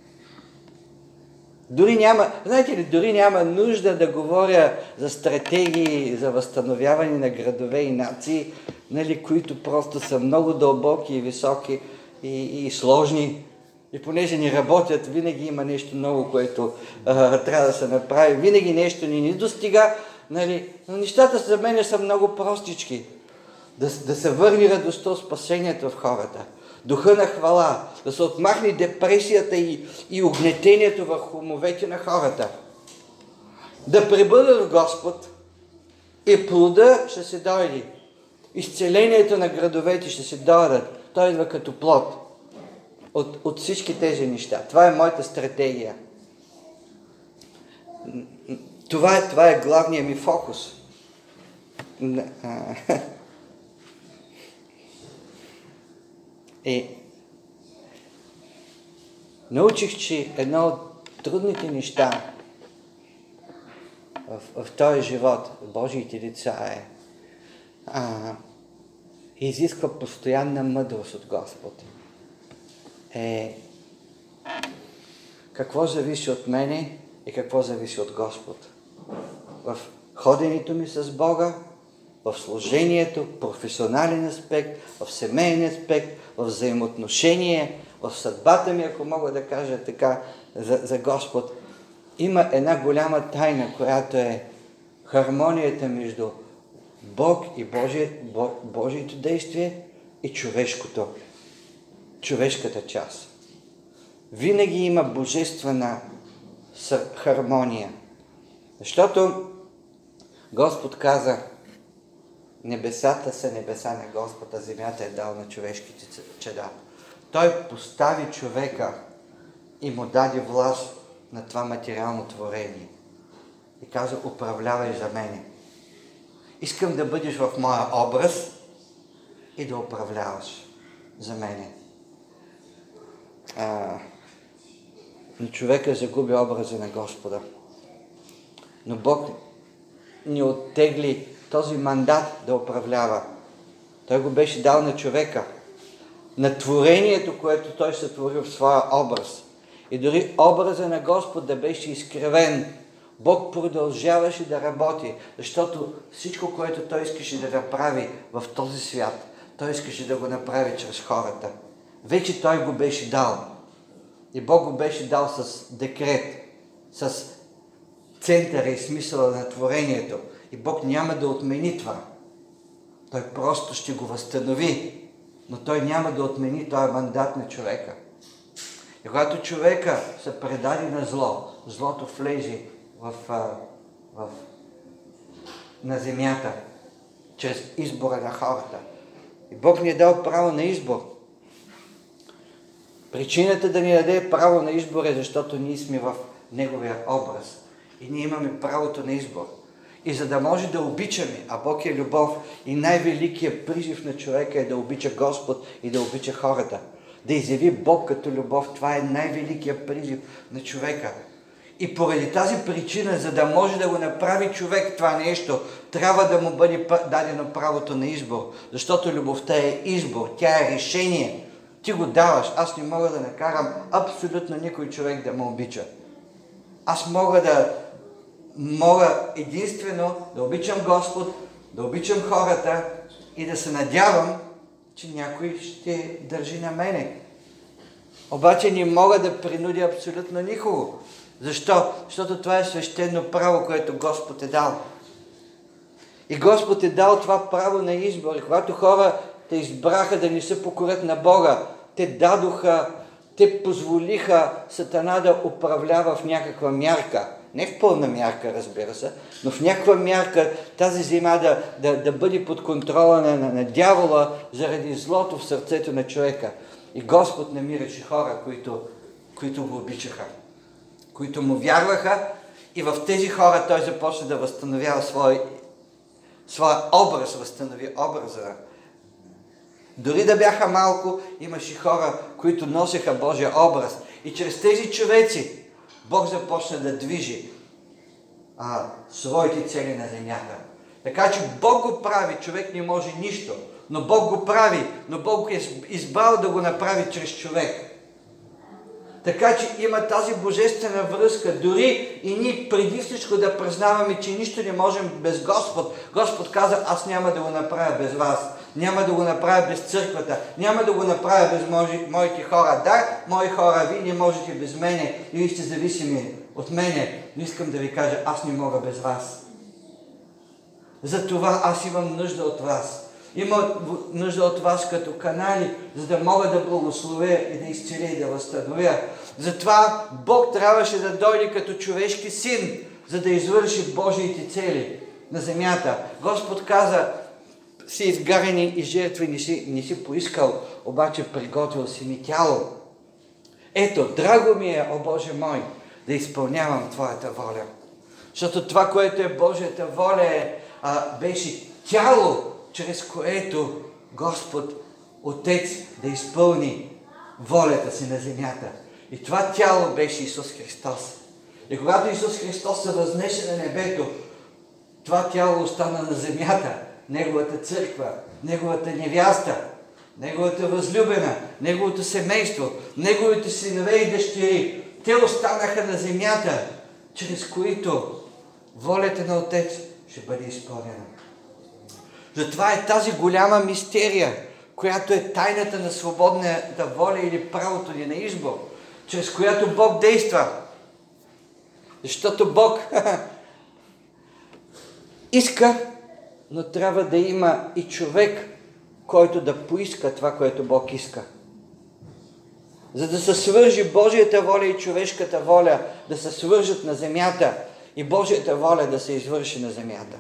Дори няма, знаете ли, дори няма нужда да говоря за стратегии за възстановяване на градове и нации, нали, които просто са много дълбоки и високи и, и сложни. И понеже ни работят, винаги има нещо ново, което а, трябва да се направи. Винаги нещо ни не достига, нали, но нещата за мен са много простички. Да, да се върне радостта, спасението в хората. Духа на хвала, да се отмахне депресията и, и угнетението върху умовете на хората. Да пребъдат в Господ и плода ще се дойде. Изцелението на градовете ще се дойдат. Той идва като плод от, от всички тези неща. Това е моята стратегия. Това е, това е главният ми фокус. И научих, че едно от трудните неща в, в този живот, в Божиите деца е, а, изисква постоянна мъдрост от Господ. Е, какво зависи от мене и какво зависи от Господ. В ходенето ми с Бога, в служението, професионален аспект, в семейен аспект, в взаимоотношение, в съдбата ми, ако мога да кажа така, за, за Господ, има една голяма тайна, която е хармонията между Бог и Божие, Божието действие и човешкото, човешката част. Винаги има божествена хармония. Защото Господ каза, небесата са небеса на Господ, а земята е дал на човешките чеда. Той постави човека и му даде власт на това материално творение. И каза, управлявай за мене. Искам да бъдеш в моя образ и да управляваш за мене. А, но човека загуби образа на Господа. Но Бог ни оттегли този мандат да управлява. Той го беше дал на човека, на творението, което той сътворил в своя образ. И дори образа на Господ да беше изкривен, Бог продължаваше да работи, защото всичко, което Той искаше да направи в този свят, Той искаше да го направи чрез хората. Вече Той го беше дал. И Бог го беше дал с декрет, с центъра и смисъла на творението. И Бог няма да отмени това. Той просто ще го възстанови, но Той няма да отмени този мандат на човека. И когато човека се предаде на зло, злото влезе в, в, на земята, чрез избора на хората. И Бог ни е дал право на избор. Причината да ни даде право на избор е, защото ние сме в Неговия образ. И ние имаме правото на избор. И за да може да обичаме, а Бог е любов, и най-великият призив на човека е да обича Господ и да обича хората. Да изяви Бог като любов. Това е най-великият призив на човека. И поради тази причина, за да може да го направи човек това нещо, трябва да му бъде дадено правото на избор. Защото любовта е избор, тя е решение. Ти го даваш. Аз не мога да накарам абсолютно никой човек да ме обича. Аз мога да мога единствено да обичам Господ, да обичам хората и да се надявам, че някой ще държи на мене. Обаче не мога да принудя абсолютно никого. Защо? Защото това е свещено право, което Господ е дал. И Господ е дал това право на избор. И когато хора те избраха да не се покорят на Бога, те дадоха, те позволиха Сатана да управлява в някаква мярка. Не в пълна мярка, разбира се, но в някаква мярка тази земя да, да, да бъде под контрола на, на, на дявола заради злото в сърцето на човека. И Господ намираше хора, които, които го обичаха, които му вярваха, и в тези хора той започна да възстановява свой, своя образ, възстанови образа. Дори да бяха малко, имаше хора, които носеха Божия образ. И чрез тези човеци Бог започна да движи а, своите цели на земята. Така че Бог го прави, човек не може нищо. Но Бог го прави, но Бог е избрал да го направи чрез човек. Така че има тази божествена връзка. Дори и ние преди всичко да признаваме, че нищо не можем без Господ. Господ каза, аз няма да го направя без вас. Няма да го направя без църквата. Няма да го направя без мои, моите хора. Да, мои хора, вие не можете без мене. Вие сте зависими от мене. Но искам да ви кажа, аз не мога без вас. Затова аз имам нужда от вас. Има нужда от вас като канали, за да мога да благословя и да изцеля и да възстановя. Затова Бог трябваше да дойде като човешки син, за да извърши Божиите цели на земята. Господ каза, си изгарени и жертви не си, не си поискал, обаче приготвил си ми тяло. Ето, драго ми е, о Боже мой, да изпълнявам Твоята воля. Защото това, което е Божията воля, е, а, беше тяло, чрез което Господ Отец да изпълни волята си на земята. И това тяло беше Исус Христос. И когато Исус Христос се възнесе на небето, това тяло остана на земята. Неговата църква, Неговата невяста, Неговата възлюбена, Неговото семейство, Неговите синове и дъщери. Те останаха на земята, чрез които волята на Отец ще бъде изпълнена. Затова е тази голяма мистерия, която е тайната на свободната воля или правото ни на избор, чрез която Бог действа. Защото Бог иска, но трябва да има и човек, който да поиска това, което Бог иска. За да се свържи Божията воля и човешката воля, да се свържат на земята и Божията воля да се извърши на земята.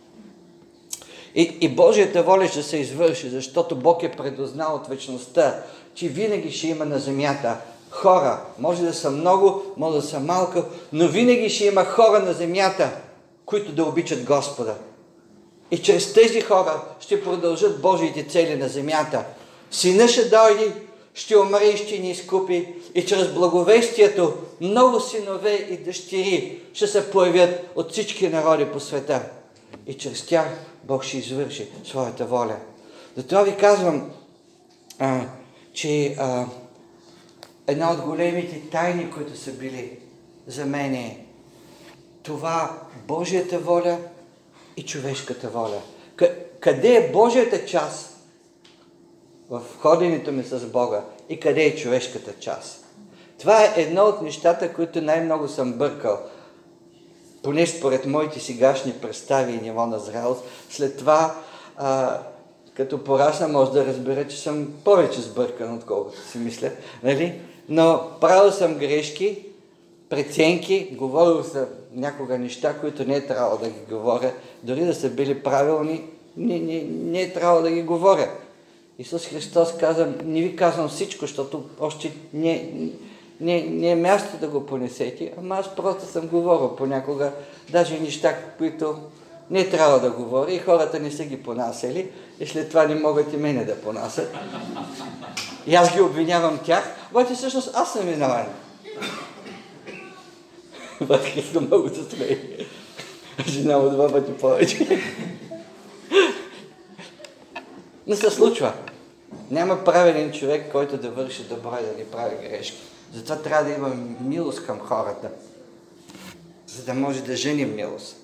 И, и Божията воля ще се извърши, защото Бог е предузнал от вечността, че винаги ще има на земята хора. Може да са много, може да са малко, но винаги ще има хора на земята, които да обичат Господа. И чрез тези хора ще продължат Божиите цели на земята. Сина ще дойде, ще умре и ще ни изкупи. И чрез благовестието много синове и дъщери ще се появят от всички народи по света. И чрез тях Бог ще извърши своята воля. Затова ви казвам, а, че а, една от големите тайни, които са били за мен е това Божията воля и човешката воля. Къде е Божията част в ходенето ми с Бога и къде е човешката част? Това е едно от нещата, които най-много съм бъркал. Поне според моите сегашни представи и ниво на зрелост. След това, а, като порасна, може да разбера, че съм повече сбъркан, отколкото си мисля. Нали? Но правил съм грешки, преценки, говорил съм някога неща, които не е трябвало да ги говоря. Дори да са били правилни, не, не, не е трябвало да ги говоря. Исус Христос каза, не ви казвам всичко, защото още не, не, не е място да го понесете, ама аз просто съм говорил понякога, даже неща, които не е трябвало да говоря и хората не са ги понасяли и след това не могат и мене да понасят. И аз ги обвинявам тях, обаче всъщност аз съм виновен. Бъдех много се смея. Жена му два пъти повече. Не се случва. Няма правилен човек, който да върши добро и да не прави грешки. Затова трябва да има милост към хората, за да може да женим милост.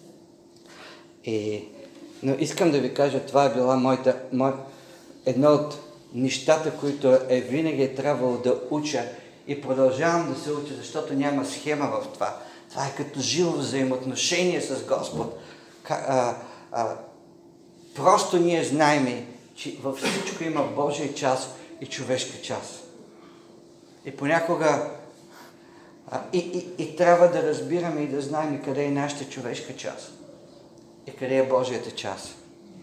И, но искам да ви кажа, това е била моята, мой, едно от нещата, които е винаги е трябвало да уча и продължавам да се уча, защото няма схема в това. Това е като живо взаимоотношение с Господ. А, а, просто ние знаем, че във всичко има Божия част и човешка част. И понякога а, и, и, и трябва да разбираме и да знаем къде е нашата човешка част и къде е Божията част.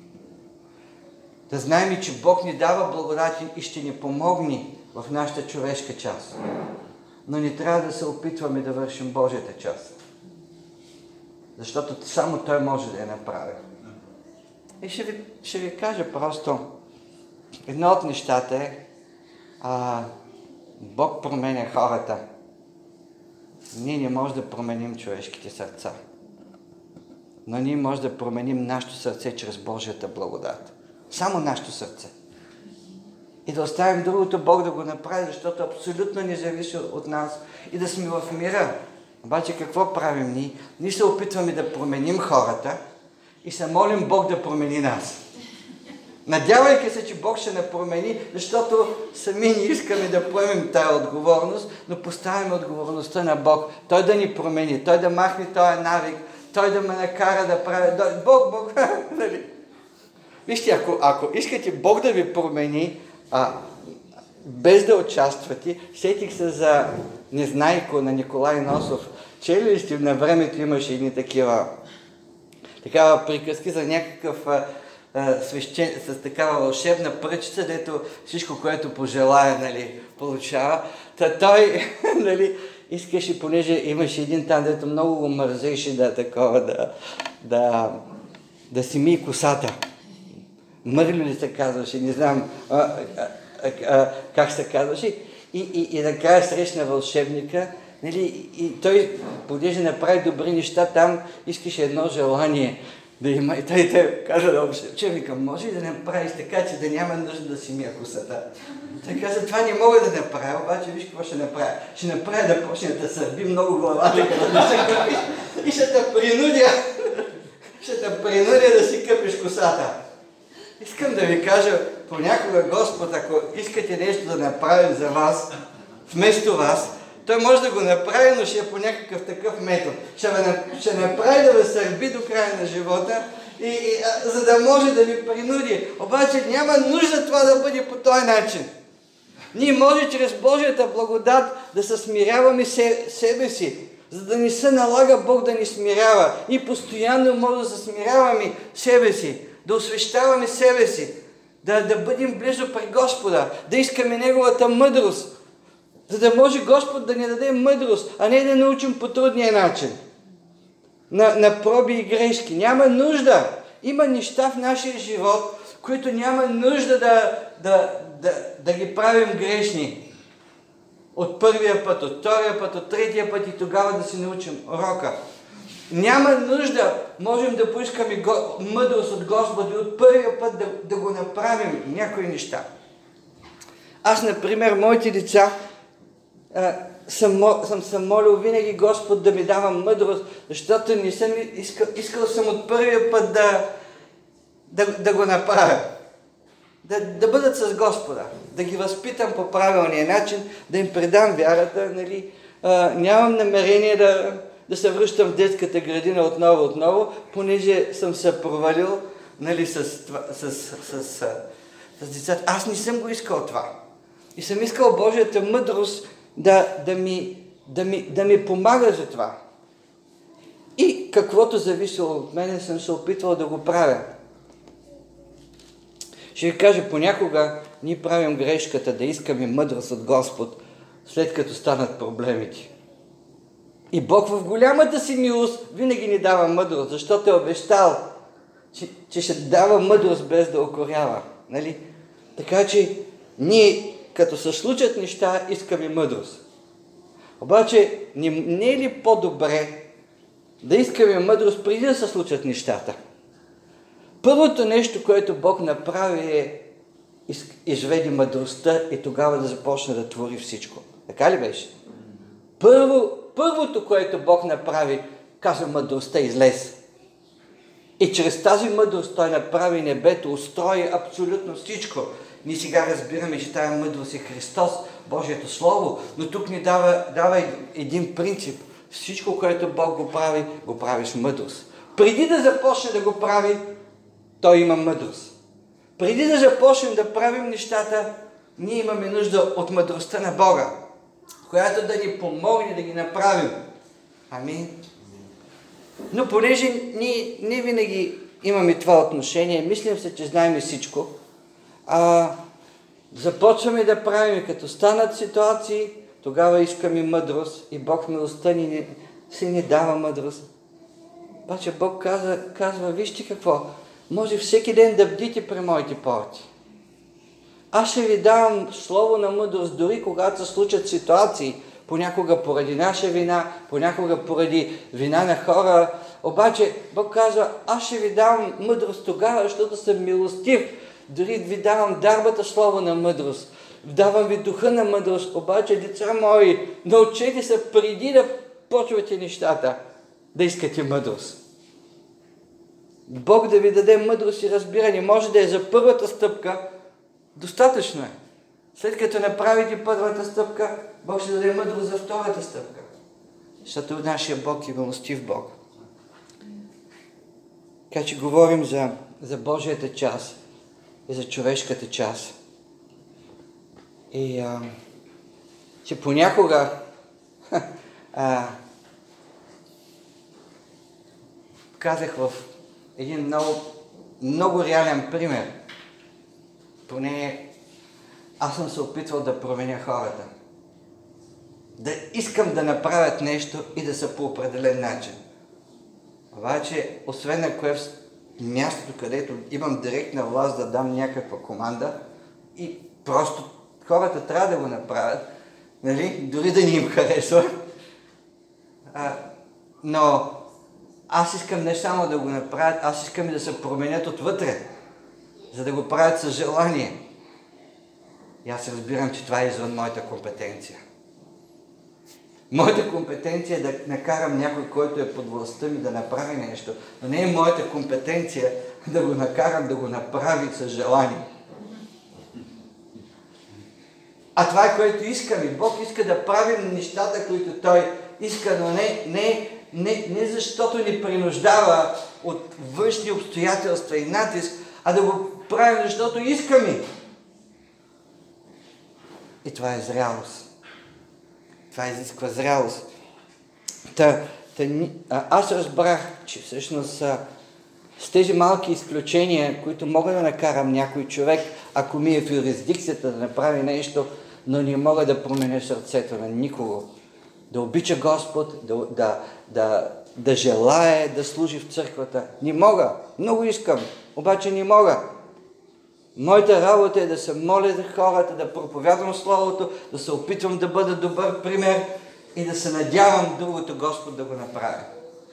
Да знаем, че Бог ни дава благодати и ще ни помогне в нашата човешка част. Но не трябва да се опитваме да вършим Божията част. Защото само Той може да я направи. И ще ви, ще ви кажа просто, едно от нещата е, а, Бог променя хората. Ние не можем да променим човешките сърца. Но ние можем да променим нашето сърце чрез Божията благодат. Само нашето сърце. И да оставим другото Бог да го направи, защото абсолютно не зависи от нас и да сме в мира. Обаче какво правим ние? Ние се опитваме да променим хората и се молим Бог да промени нас. Надявайки се, че Бог ще не промени, защото сами не искаме да поемем тая отговорност, но поставяме отговорността на Бог. Той да ни промени, Той да махне този навик, Той да ме накара да прави... Бог, Бог, нали? Вижте, ако, ако искате Бог да ви промени, а, без да участвате, сетих се за Незнайко на Николай Носов. Чели ли сте, на времето имаше едни такива такава приказки за някакъв а, а, свещен, с такава вълшебна пръчица, дето всичко, което пожелая, нали, получава. Та той, нали, искаше, понеже имаше един там, дето много го мързеше да такова, да, да да си мие косата. Мърлю ли се казваше, не знам а, а, а, а, как се казваше. И, и, и накрая срещна вълшебника, нали, и той, понеже направи добри неща, там искаше едно желание да има. И той, той каза да вълшебника, може ли да направиш така, че да няма нужда да си мия косата? Той каза, това не мога да направя, обаче виж какво ще направя. Ще направя да почне да сърби много главата, като да се къпиш, и ще те принудя, ще те принудя да си къпиш косата. Искам да ви кажа, понякога Господ, ако искате нещо да направим за вас, вместо вас, Той може да го направи, но ще е по някакъв такъв метод. Ще, ще направи да ви сърби до края на живота, и, и, а, за да може да ви принуди. Обаче няма нужда това да бъде по този начин. Ние може чрез Божията благодат да се смиряваме се, себе си, за да не се налага Бог да ни смирява. И постоянно може да се смиряваме себе си, да освещаваме себе си, да, да бъдем близо при Господа, да искаме Неговата мъдрост, за да може Господ да ни даде мъдрост, а не да научим по трудния начин. На, на проби и грешки. Няма нужда. Има неща в нашия живот, които няма нужда да, да, да, да ги правим грешни. От първия път, от втория път, от третия път и тогава да си научим урока. Няма нужда, можем да поискаме го, мъдрост от Господа и от първия път да, да го направим някои неща. Аз, например, моите деца а, съм, съм се молил винаги Господ да ми дава мъдрост, защото не съм искал, искал съм от първия път да, да, да го направя. Да, да бъдат с Господа, да ги възпитам по правилния начин, да им предам вярата. Нали? А, нямам намерение да, да се връщам в детската градина отново, отново, понеже съм се провалил, нали, с, с, с, с, с, с децата. Аз не съм го искал това. И съм искал Божията мъдрост да, да, ми, да, ми, да ми помага за това. И каквото зависело от мене, съм се опитвал да го правя. Ще ви кажа, понякога ние правим грешката да искаме мъдрост от Господ, след като станат проблемите. И Бог в голямата си милост винаги ни дава мъдрост, защото е обещал, че, че ще дава мъдрост без да укорява. Нали? Така че ние, като се случат неща, искаме мъдрост. Обаче, не, не е ли по-добре да искаме мъдрост преди да се случат нещата? Първото нещо, което Бог направи, е изведи мъдростта и тогава да започне да твори всичко. Така ли беше? Първо, първото, което Бог направи, каза мъдростта излез. И чрез тази мъдрост Той направи небето, устрои абсолютно всичко. Ние сега разбираме, че тая мъдрост е Христос, Божието Слово, но тук ни дава, дава един принцип. Всичко, което Бог го прави, го прави с мъдрост. Преди да започне да го прави, Той има мъдрост. Преди да започнем да правим нещата, ние имаме нужда от мъдростта на Бога, която да ни помогне да ги направим. Амин. Но понеже ние не винаги имаме това отношение, мислим се, че знаем всичко, а започваме да правим, като станат ситуации, тогава искаме мъдрост и Бог милостта ни си ни дава мъдрост. Обаче Бог казва, казва, вижте какво, може всеки ден да бдите при моите порти. Аз ще ви давам слово на мъдрост, дори когато се случат ситуации, понякога поради наша вина, понякога поради вина на хора. Обаче Бог казва, аз ще ви давам мъдрост тогава, защото съм милостив. Дори ви давам дарбата слово на мъдрост. Давам ви духа на мъдрост. Обаче, деца мои, научете се преди да почвате нещата, да искате мъдрост. Бог да ви даде мъдрост и разбиране. Може да е за първата стъпка, достатъчно е. След като направите първата стъпка, Бог ще даде мъдрост за втората стъпка. Защото нашия Бог е милостив Бог. Така че говорим за, за Божията част и за човешката част. И а, че понякога а, казах в един много, много реален пример. Поне аз съм се опитвал да променя хората. Да искам да направят нещо и да са по определен начин. Обаче, освен ако е мястото, където имам директна власт да дам някаква команда и просто хората трябва да го направят, нали? Дори да не им харесва. А, но аз искам не само да го направят, аз искам и да се променят отвътре, за да го правят със желание. И аз разбирам, че това е извън моята компетенция. Моята компетенция е да накарам някой, който е под властта ми, да направи нещо, но не е моята компетенция да го накарам да го направи с желание. А това е, което искаме. Бог иска да правим нещата, които Той иска, но не, не, не, не защото ни принуждава от външни обстоятелства и натиск, а да го правим, защото искаме. И това е зрялост. Това изисква зрялост. Та, та, аз разбрах, че всъщност с тези малки изключения, които мога да накарам някой човек, ако ми е в юрисдикцията да направи нещо, но не мога да променя сърцето на никого. Да обича Господ, да, да, да, да желае да служи в църквата. Не мога. Много искам, обаче не мога. Моята работа е да се моля за хората, да проповядвам Словото, да се опитвам да бъда добър пример и да се надявам другото Господ да го направи.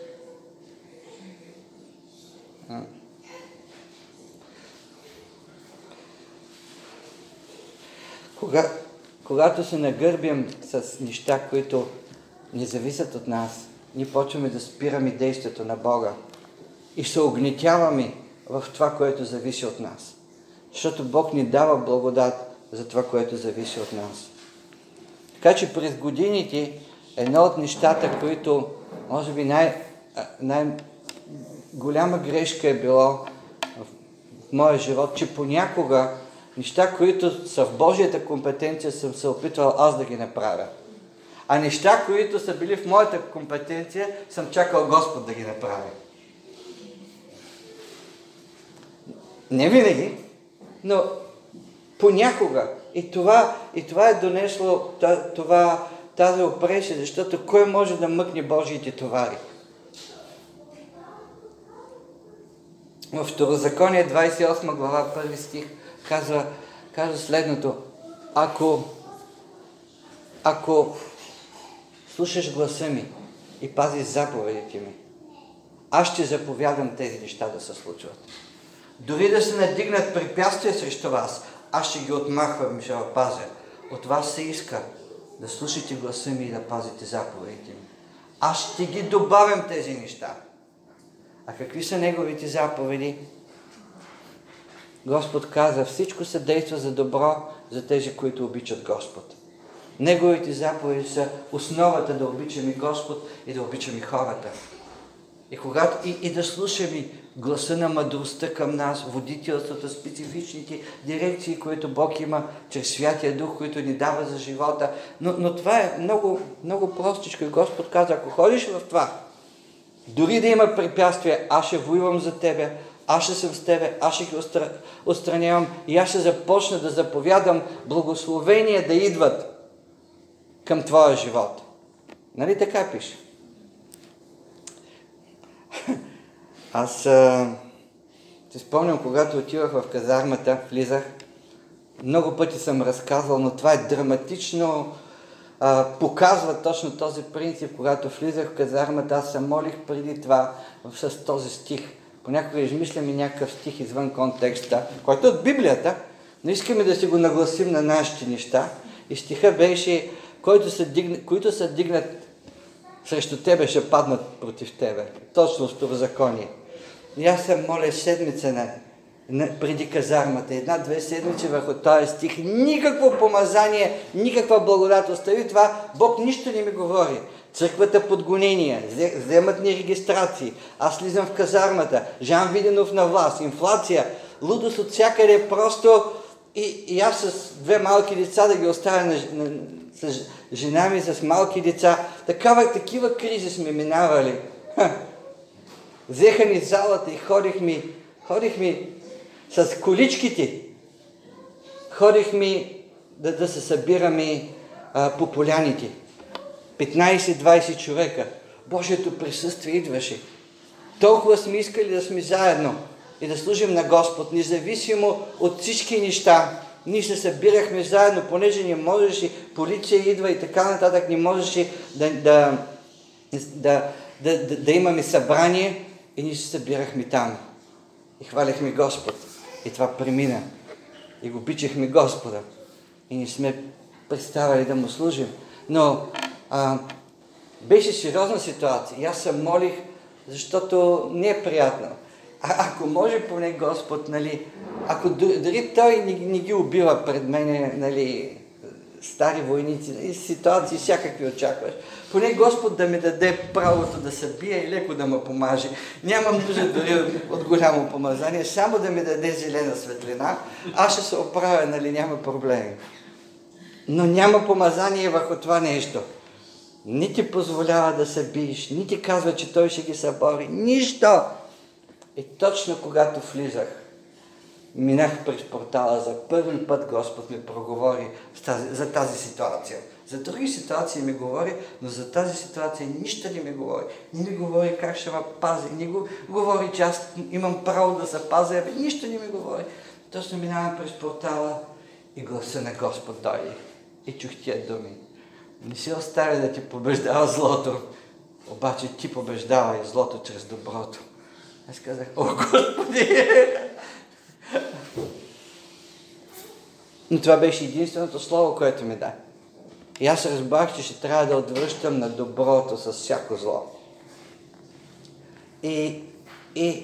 Кога, когато се нагърбим с неща, които не зависят от нас, ние почваме да спираме действието на Бога и се огнетяваме в това, което зависи от нас. Защото Бог ни дава благодат за това, което зависи от нас. Така че през годините едно от нещата, които може би най, най-голяма грешка е било в, в моя живот, че понякога неща, които са в Божията компетенция, съм се опитвал аз да ги направя. А неща, които са били в моята компетенция, съм чакал Господ да ги направи. Не винаги, но понякога. И това, и това е донесло това, тази опресия, защото кой може да мъкне Божиите товари? В Второзаконие двадесет и осма глава, първи стих, казва, казва следното. Ако, ако слушаш гласа ми и пазиш заповедите ми, аз ще заповядам тези неща да се случват. Дори да се надигнат препятствия срещу вас, аз ще ги отмахвам и ще пазя. От вас се иска да слушате гласа ми и да пазите заповедите ми. Аз ще ги добавям тези неща. А какви са неговите заповеди? Господ каза, всичко се действа за добро за тези, които обичат Господ. Неговите заповеди са основата да обичаме Господ и да обичаме хората. И, когато, и, и да слушаме гласа на мъдростта към нас, водителството, специфичните дирекции, които Бог има чрез Святия Дух, които ни дава за живота. Но, но това е много, много простичко. И Господ каза, ако ходиш в това, дори да има препятствия, аз ще воювам за тебе, аз ще съм с тебе, аз ще ги отстра... отстранявам и аз ще започна да заповядам благословения да идват към твоя живот. Нали така пише? Аз а, се спомням, когато отивах в казармата, влизах, много пъти съм разказвал, но това е драматично, а, показва точно този принцип. Когато влизах в казармата, аз се молих преди това с този стих. Понякога измисляме някакъв стих извън контекста, който е от Библията, но искаме да си го нагласим на нашите неща. И стиха беше, които са, дигна, които са дигнат срещу тебе, ще паднат против тебе. Точно в Второзаконие. И аз се моля седмица на, на, преди казармата, една-две седмици върху този стих. Никакво помазание, никаква благодат. Остави това, Бог нищо не ми говори. Църквата под гонения, вземат ни регистрации. Аз слизам в казармата, Жан Виденов на власт, инфлация, лудост от всякъде, просто и, и аз с две малки деца да ги оставя на, на, с жена ми с малки деца. Такава, такива кризи сме минавали. Ха. Взеха ни залата и ходихме, ходихме с количките. Ходихме да, да се събираме а, по поляните. петнайсет-двайсет човека. Божието присъствие идваше. Толкова сме искали да сме заедно. и да служим на Господ, независимо от всички неща. Ние се събирахме заедно, понеже не можеше, полиция идва и така нататък, не можеше да, да, да, да, да, да имаме събрание и ние се събирахме там. И хваляхме Господ. И това премина. И го обичахме Господа. И не сме представили да му служим. Но а, беше сериозна ситуация. И аз се молих, защото не е приятно. А ако може поне Господ, нали, ако дори той не, не ги убива пред мене, нали, стари войници, нали, ситуации всякакви очакваш, поне Господ да ми даде правото да се бие и леко да ме помаже. Нямам нужда дори от голямо помазание, само да ми даде зелена светлина, аз ще се оправя, нали, няма проблеми. Но няма помазание върху това нещо. Ни ти позволява да се биеш, ни ти казва, че той ще ги събори. Нищо! И точно когато влизах, минах през портала, за първи път Господ ми проговори за тази ситуация. За други ситуации ми говори, но за тази ситуация нищо не ми говори. Не ми говори как ще ме пази, не го говори, че аз имам право да се пазя, нищо не ми говори. Точно минавам през портала и гласа на Господ дойде. И чух тия думи. Не си остави да ти побеждава злото, обаче ти побеждава и злото чрез доброто. Аз казах, о, Господи! Но това беше единственото слово, което ми даде. И аз разбрах, че ще трябва да отвръщам на доброто с всяко зло. И, и,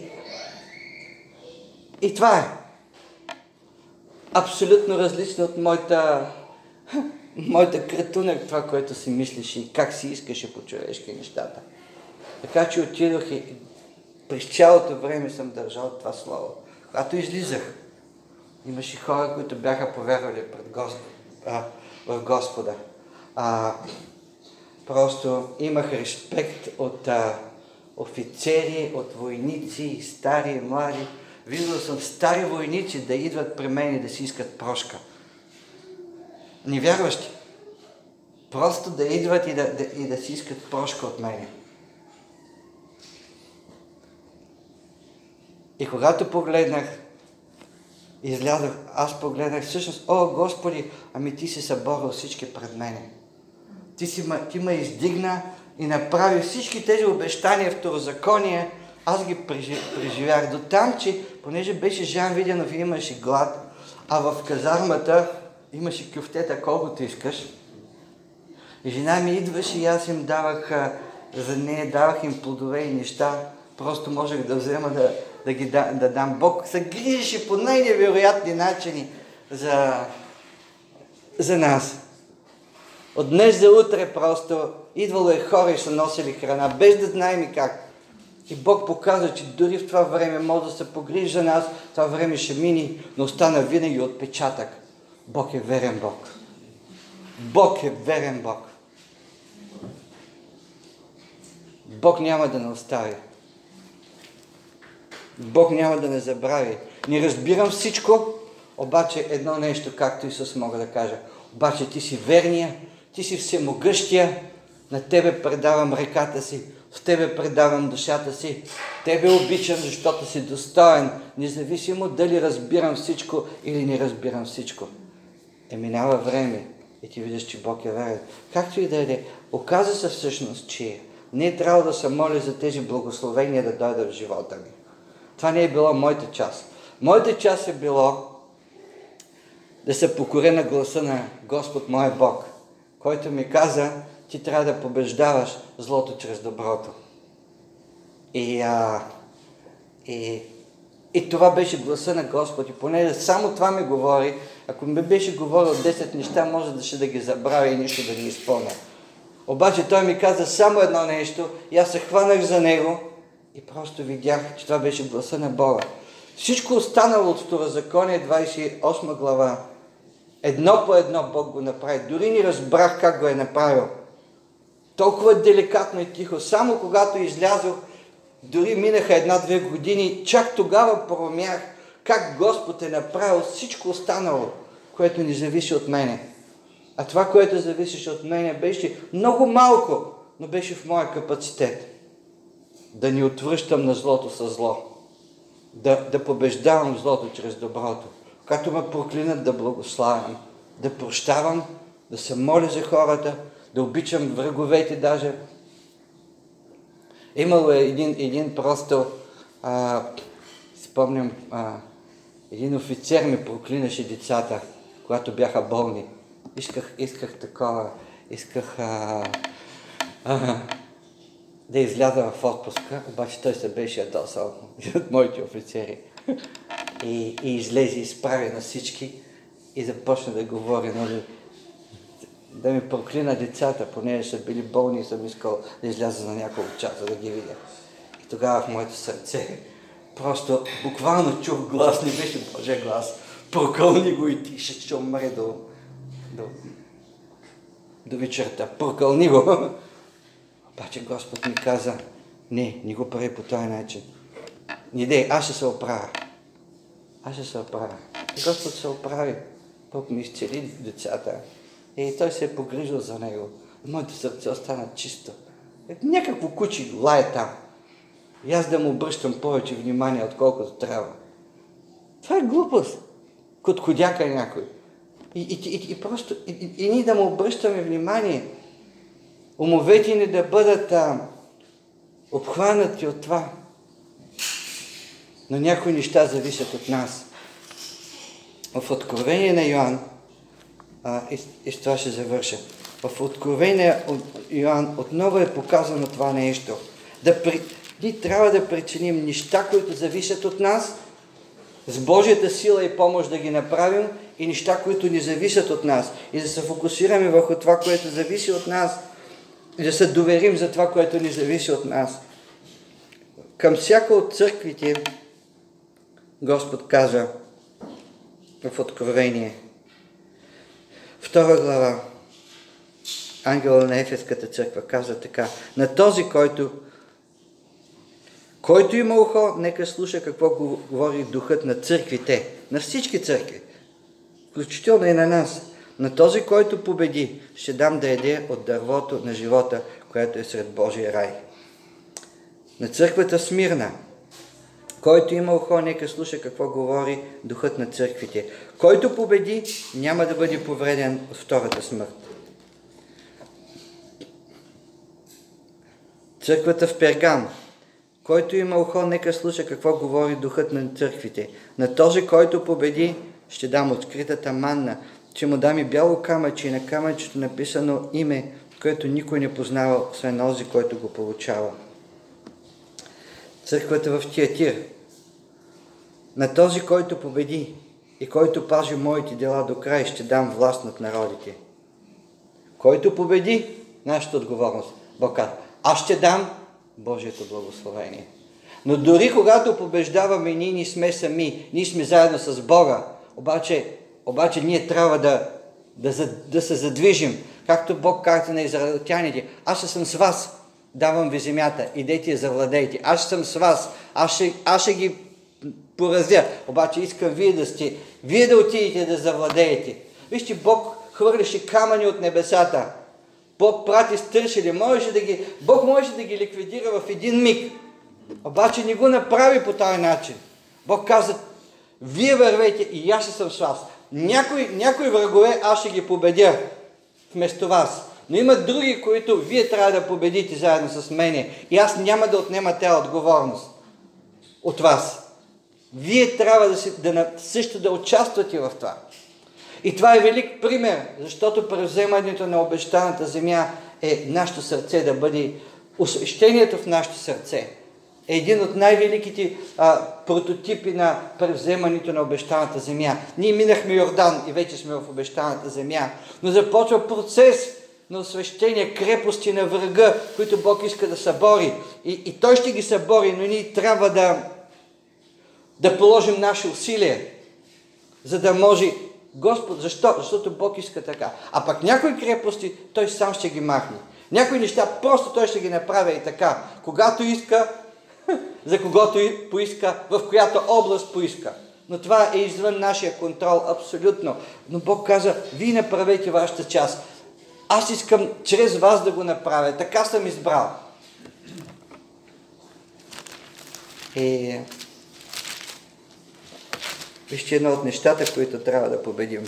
и това е абсолютно различно от моята, моята кратунък, това, което си мислиш и как си искаше по-човешки нещата. Така че отидох и през цялото време съм държал това слово. Когато излизах, имаше хора, които бяха повярвали пред Господ, а, в Господа. А, просто имах респект от а, офицери, от войници, стари и млади. Виждал съм стари войници да идват при мен и да си искат прошка. Невярващи. Просто да идват и да, да, и да си искат прошка от мене. И когато погледнах, излязох, аз погледнах всъщност, о, Господи, ами ти си съборил всички пред мене. Ти, си, ти ме издигна и направи всички тези обещания второзакония, аз ги преживях до там, че понеже беше Жан Виденов и имаше глад, а в казармата имаше кюфтета колкото искаш. И жена ми идваше и аз им давах, за нея давах им плодове и неща, просто можех да взема да, да ги да, да дам. Бог се грижеше по най-невероятни начини за, за нас. От днес за утре просто идвало е хора и са носили храна, без да знаем и как. И Бог показва, че дори в това време може да се погрижи за нас, това време ще мини, но остана винаги отпечатък. Бог е верен Бог. Бог е верен Бог. Бог няма да не остави. Бог няма да не забрави. Не разбирам всичко, обаче едно нещо, както Исус мога да кажа. Обаче ти си верния, ти си всемогъщия, на тебе предавам реката си, в тебе предавам душата си, тебе обичам, защото си достоен, независимо дали разбирам всичко или не разбирам всичко. Е, минава време и ти виждаш, че Бог е верен. Както и да е, оказа се всъщност, че не е трябвало да се моля за тези благословения да дойдат в живота ми. Това не е било моята част. Моята част е било да се покоря на гласа на Господ, моя Бог, който ми каза, ти трябва да побеждаваш злото чрез доброто. И, а, и, и това беше гласа на Господ. И понеже само това ми говори, ако ми беше говорил десет неща, може да ще да ги забравя и нищо да ги изпълня. Обаче той ми каза само едно нещо и аз се хванах за него и просто видях, че това беше гласа на Бога. Всичко останало от Второзаконие, двадесет и осма глава, едно по едно Бог го направи. Дори не разбрах как го е направил. Толкова деликатно и тихо. Само когато излязох, дори минаха една-две години, чак тогава проумях как Господ е направил всичко останало, което не зависи от мене. А това, което зависеше от мене, беше много малко, но беше в моя капацитет. Да не отвръщам на злото със зло. да, да побеждавам злото чрез доброто. Когато ме проклинат, да благославям, да прощавам, да се моля за хората, да обичам враговете даже. Имало е един, един просто, а, спомням, а, един офицер ми проклинаше децата, когато бяха болни. Исках, исках такова, исках а, а, да изляза в отпуска, обаче той се беше ядосал от моите офицери. И, и излезе, изправи на всички и започна да говори, нали, да ми проклина децата, понеже са били болни и съм искал да изляза на няколко часа да ги видя. И тогава в моето сърце просто буквално чух глас, не беше Божия глас. Прокълни го и ти ще, ще умре до, до, до вечерта. Прокълни го. Обаче Господ ми каза, не, не го прави по този начин. Не дей, аз ще се оправя. Аз ще се оправя. И Господ се оправи. Бог ми изцели децата. И той се е погрижил за него. Моето сърце остана чисто. Някакво куче лае там. И аз да му обръщам повече внимание, отколкото трябва. Това е глупост. Котходяка някой. И, и, и, и просто, и, и, и ние да му обръщаме внимание. Умовете ни да бъдат а, обхванати от това. Но някои неща зависят от нас. В Откровение на Йоан, а, и, и с това ще завърша, в Откровение от Йоан отново е показано това нещо. Да при... Ние трябва да преценим неща, които зависят от нас, с Божията сила и помощ да ги направим, и неща, които не зависят от нас. И да се фокусираме върху това, което зависи от нас, и да се доверим за това, което не зависи от нас. Към всяка от църквите Господ каза в Откровение, втора глава, ангела на Ефеската църква каза така: на този, който който има ухо, нека слуша какво говори духът на църквите, на всички църкви, включително и на нас. На този, който победи, ще дам да яде от дървото на живота, което е сред Божия рай. На църквата Смирна, който има ухо, нека слуша какво говори духът на църквите. Който победи, няма да бъде повреден от втората смърт. Църквата в Пергам, който има ухо, нека слуша какво говори духът на църквите. На този, който победи, ще дам откритата манна, че му дам и бяло камъче, и на камъчето написано име, което никой не познава, освен този, който го получава. Църквата в Тиатир, на този, който победи и който пази моите дела до край, ще дам власт над народите. Който победи, нашата отговорност. Бог казва, аз ще дам Божието благословение. Но дори когато побеждаваме, ние не сме сами, ние сме заедно с Бога. Обаче, обаче ние трябва да, да, да се задвижим. Както Бог каза на израелтяните, аз ще съм с вас, давам ви земята, идете и завладейте. Аз ще съм с вас, аз ще, аз ще ги поразя. Обаче искам вие да сте, вие да отидете да завладеете. Вижте, Бог хвърляше камъни от небесата. Бог прати стършели, можеше да ги, Бог можеше да ги ликвидира в един миг. Обаче не го направи по този начин. Бог каза, вие вървете и аз ще съм с вас. Някои, някои врагове аз ще ги победя вместо вас. Но има други, които вие трябва да победите заедно с мене. И аз няма да отнема тази отговорност от вас. Вие трябва да, си, да също да участвате в това. И това е велик пример, защото превземането на обещаната земя е нашето сърце да бъде, освещението в нашето сърце е един от най-великите а, прототипи на превземането на обещаната земя. Ние минахме Йордан и вече сме в обещаната земя, но започва процес на освещение, крепости на врага, които Бог иска да събори. И, и Той ще ги събори, но ние трябва да, да положим наши усилия, за да може Господ, защо? Защото Бог иска така. А пък някои крепости Той сам ще ги махне. Някои неща просто Той ще ги направи и така. Когато иска, за когото поиска, в която област поиска. Но това е извън нашия контрол, абсолютно. Но Бог каза, вие направете вашата част. Аз искам чрез вас да го направя. Така съм избрал. И Вижте едно от нещата, които трябва да победим.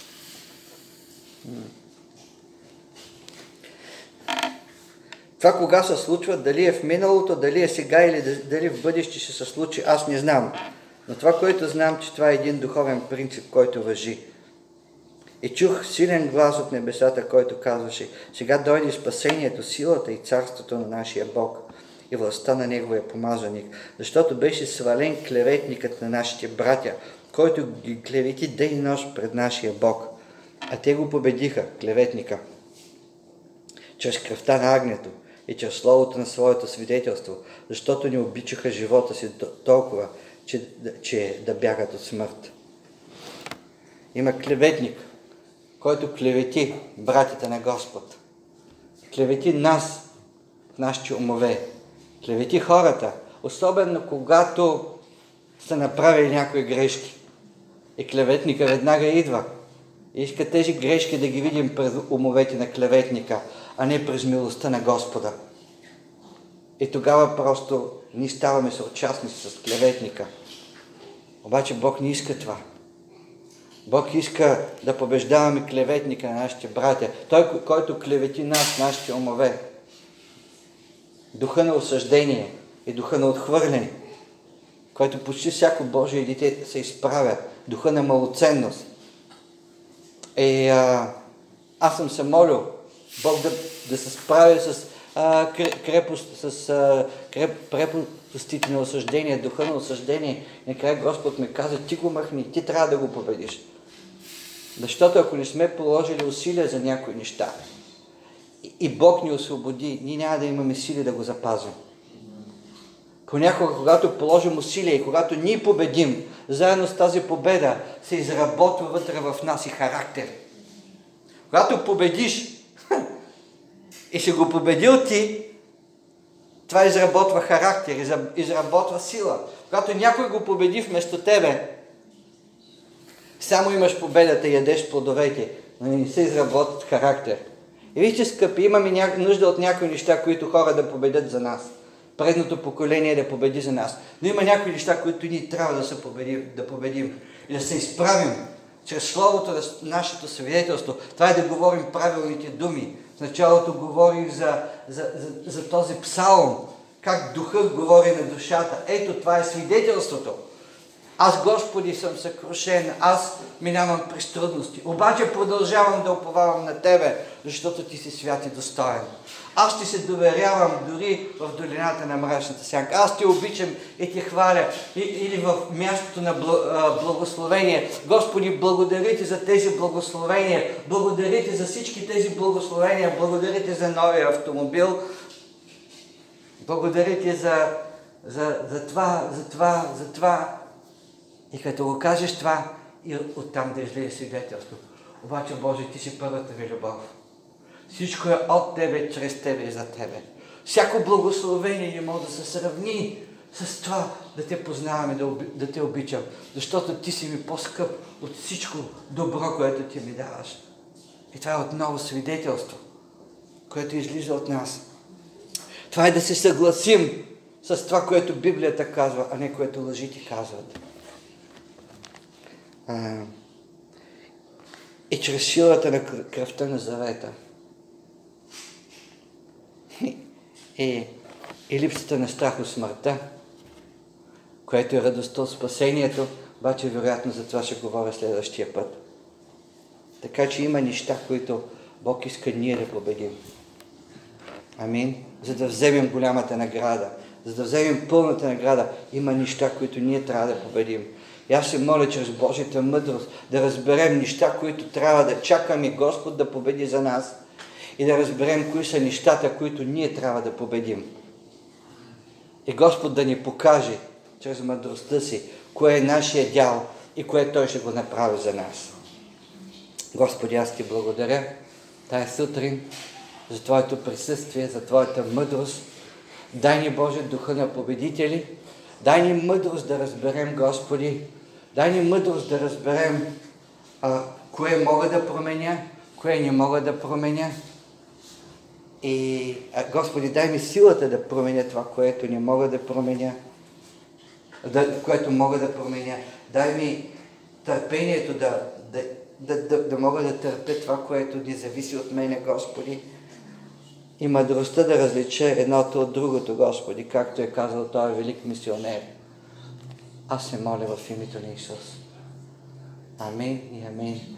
Това кога се случва, дали е в миналото, дали е сега или дали в бъдеще ще се случи, аз не знам. Но това, което знам, че това е един духовен принцип, който важи. И чух силен глас от небесата, който казваше: сега дойде спасението, силата и царството на нашия Бог и властта на Неговия помазаник, защото беше свален клеветникът на нашите братя, който ги клевети ден и нощ пред нашия Бог. А те го победиха, клеветника, чрез кръвта на агнето и чрез словото на своето свидетелство, защото не обичаха живота си толкова, че, че да бягат от смърт. Има клеветник, който клевети братите на Господ. Клевети нас в нашите умове. Клевети хората, особено когато са направили някои грешки. И клеветника веднага идва. И иска тези грешки да ги видим през умовете на клеветника, а не през милостта на Господа. И тогава просто ние ставаме съучастници с клеветника. Обаче Бог не иска това. Бог иска да побеждаваме клеветника на нашите братя. Той, който клевети нас, нашите умове. Духа на осъждение и духа на отхвърляне, който почти всяко Божие дете се изправя. Духа на малоценност. И а, аз съм се молил Бог да, да се справя с а, крепост, с а, креп, препостите на осъждение, духа на осъждение. И накрая Господ ми каза: ти го махни, ти трябва да го победиш. Защото ако не сме положили усилия за някои неща и, и Бог ни освободи, ние няма да имаме сили да го запазим. Понякога, когато положим усилия и когато ние победим, заедно с тази победа се изработва вътре в нас и характер. Когато победиш и си го победил ти, това изработва характер, изработва сила. Когато някой го победи вместо тебе, само имаш победата и ядеш плодовете, но не се изработват характер. И вижте, скъпи, имаме нужда от някои неща, които хора да победят за нас. Предното поколение да победи за нас. Но има някои неща, които ние трябва да се победим, да победим и да се изправим чрез словото на нашето свидетелство. Това е да говорим правилните думи. В началото говорих за, за, за, за този псалом, как духът говори на душата. Ето, това е свидетелството. Аз, Господи, съм съкрушен, аз минавам през трудности. Обаче продължавам да уповавам на Тебе, защото Ти си свят и достоен. Аз ще се доверявам дори в долината на мрачната сянка. Аз Те обичам и Те хваля. И, или в мястото на благословение. Господи, благодаря Ти за тези благословения. Благодаря Ти за всички тези благословения. Благодаря Ти за новия автомобил. Благодаря Ти за, за, за това, за това, за това. И като го кажеш това, и оттам да излезе свидетелство. Обаче, Боже, Ти си първата ми любов. Всичко е от Тебе, чрез Тебе и за Тебе. Всяко благословение не може да се сравни с това да Те познаваме, да, оби, да Те обичам. Защото Ти си ми по-скъп от всичко добро, което Ти ми даваш. И това е отново свидетелство, което излиза от нас. Това е да се съгласим с това, което Библията казва, а не което лъжите казват. А, и чрез силата на кръвта на завета и, и, и липсата на страх от смъртта, което е радостта от спасението, обаче вероятно за това ще говоря следващия път. Така че има неща, които Бог иска ние да победим. Амин. За да вземем голямата награда, за да вземем пълната награда, има неща, които ние трябва да победим. И аз се моля чрез Божията мъдрост да разберем неща, които трябва да чакаме Господ да победи за нас и да разберем кои са нещата, които ние трябва да победим. И Господ да ни покаже чрез мъдростта си кое е нашия дял и кое Той ще го направи за нас. Господи, аз Ти благодаря тая сутрин за Твоето присъствие, за Твоята мъдрост. Дай ни, Боже, духа на победители. Дай ни мъдрост да разберем, Господи. Дай ни мъдрост да разберем а, кое мога да променя, кое не мога да променя. И, а, Господи, дай ми силата да променя това, което не мога да променя, да, което мога да променя. Дай ми търпението да, да, да, да, да мога да търпя това, което ни зависи от мене, Господи. И мъдростта да различа едното от другото, Господи, както е казал този велик мисионер. Аз се моля в името на Исус. Амин и амин.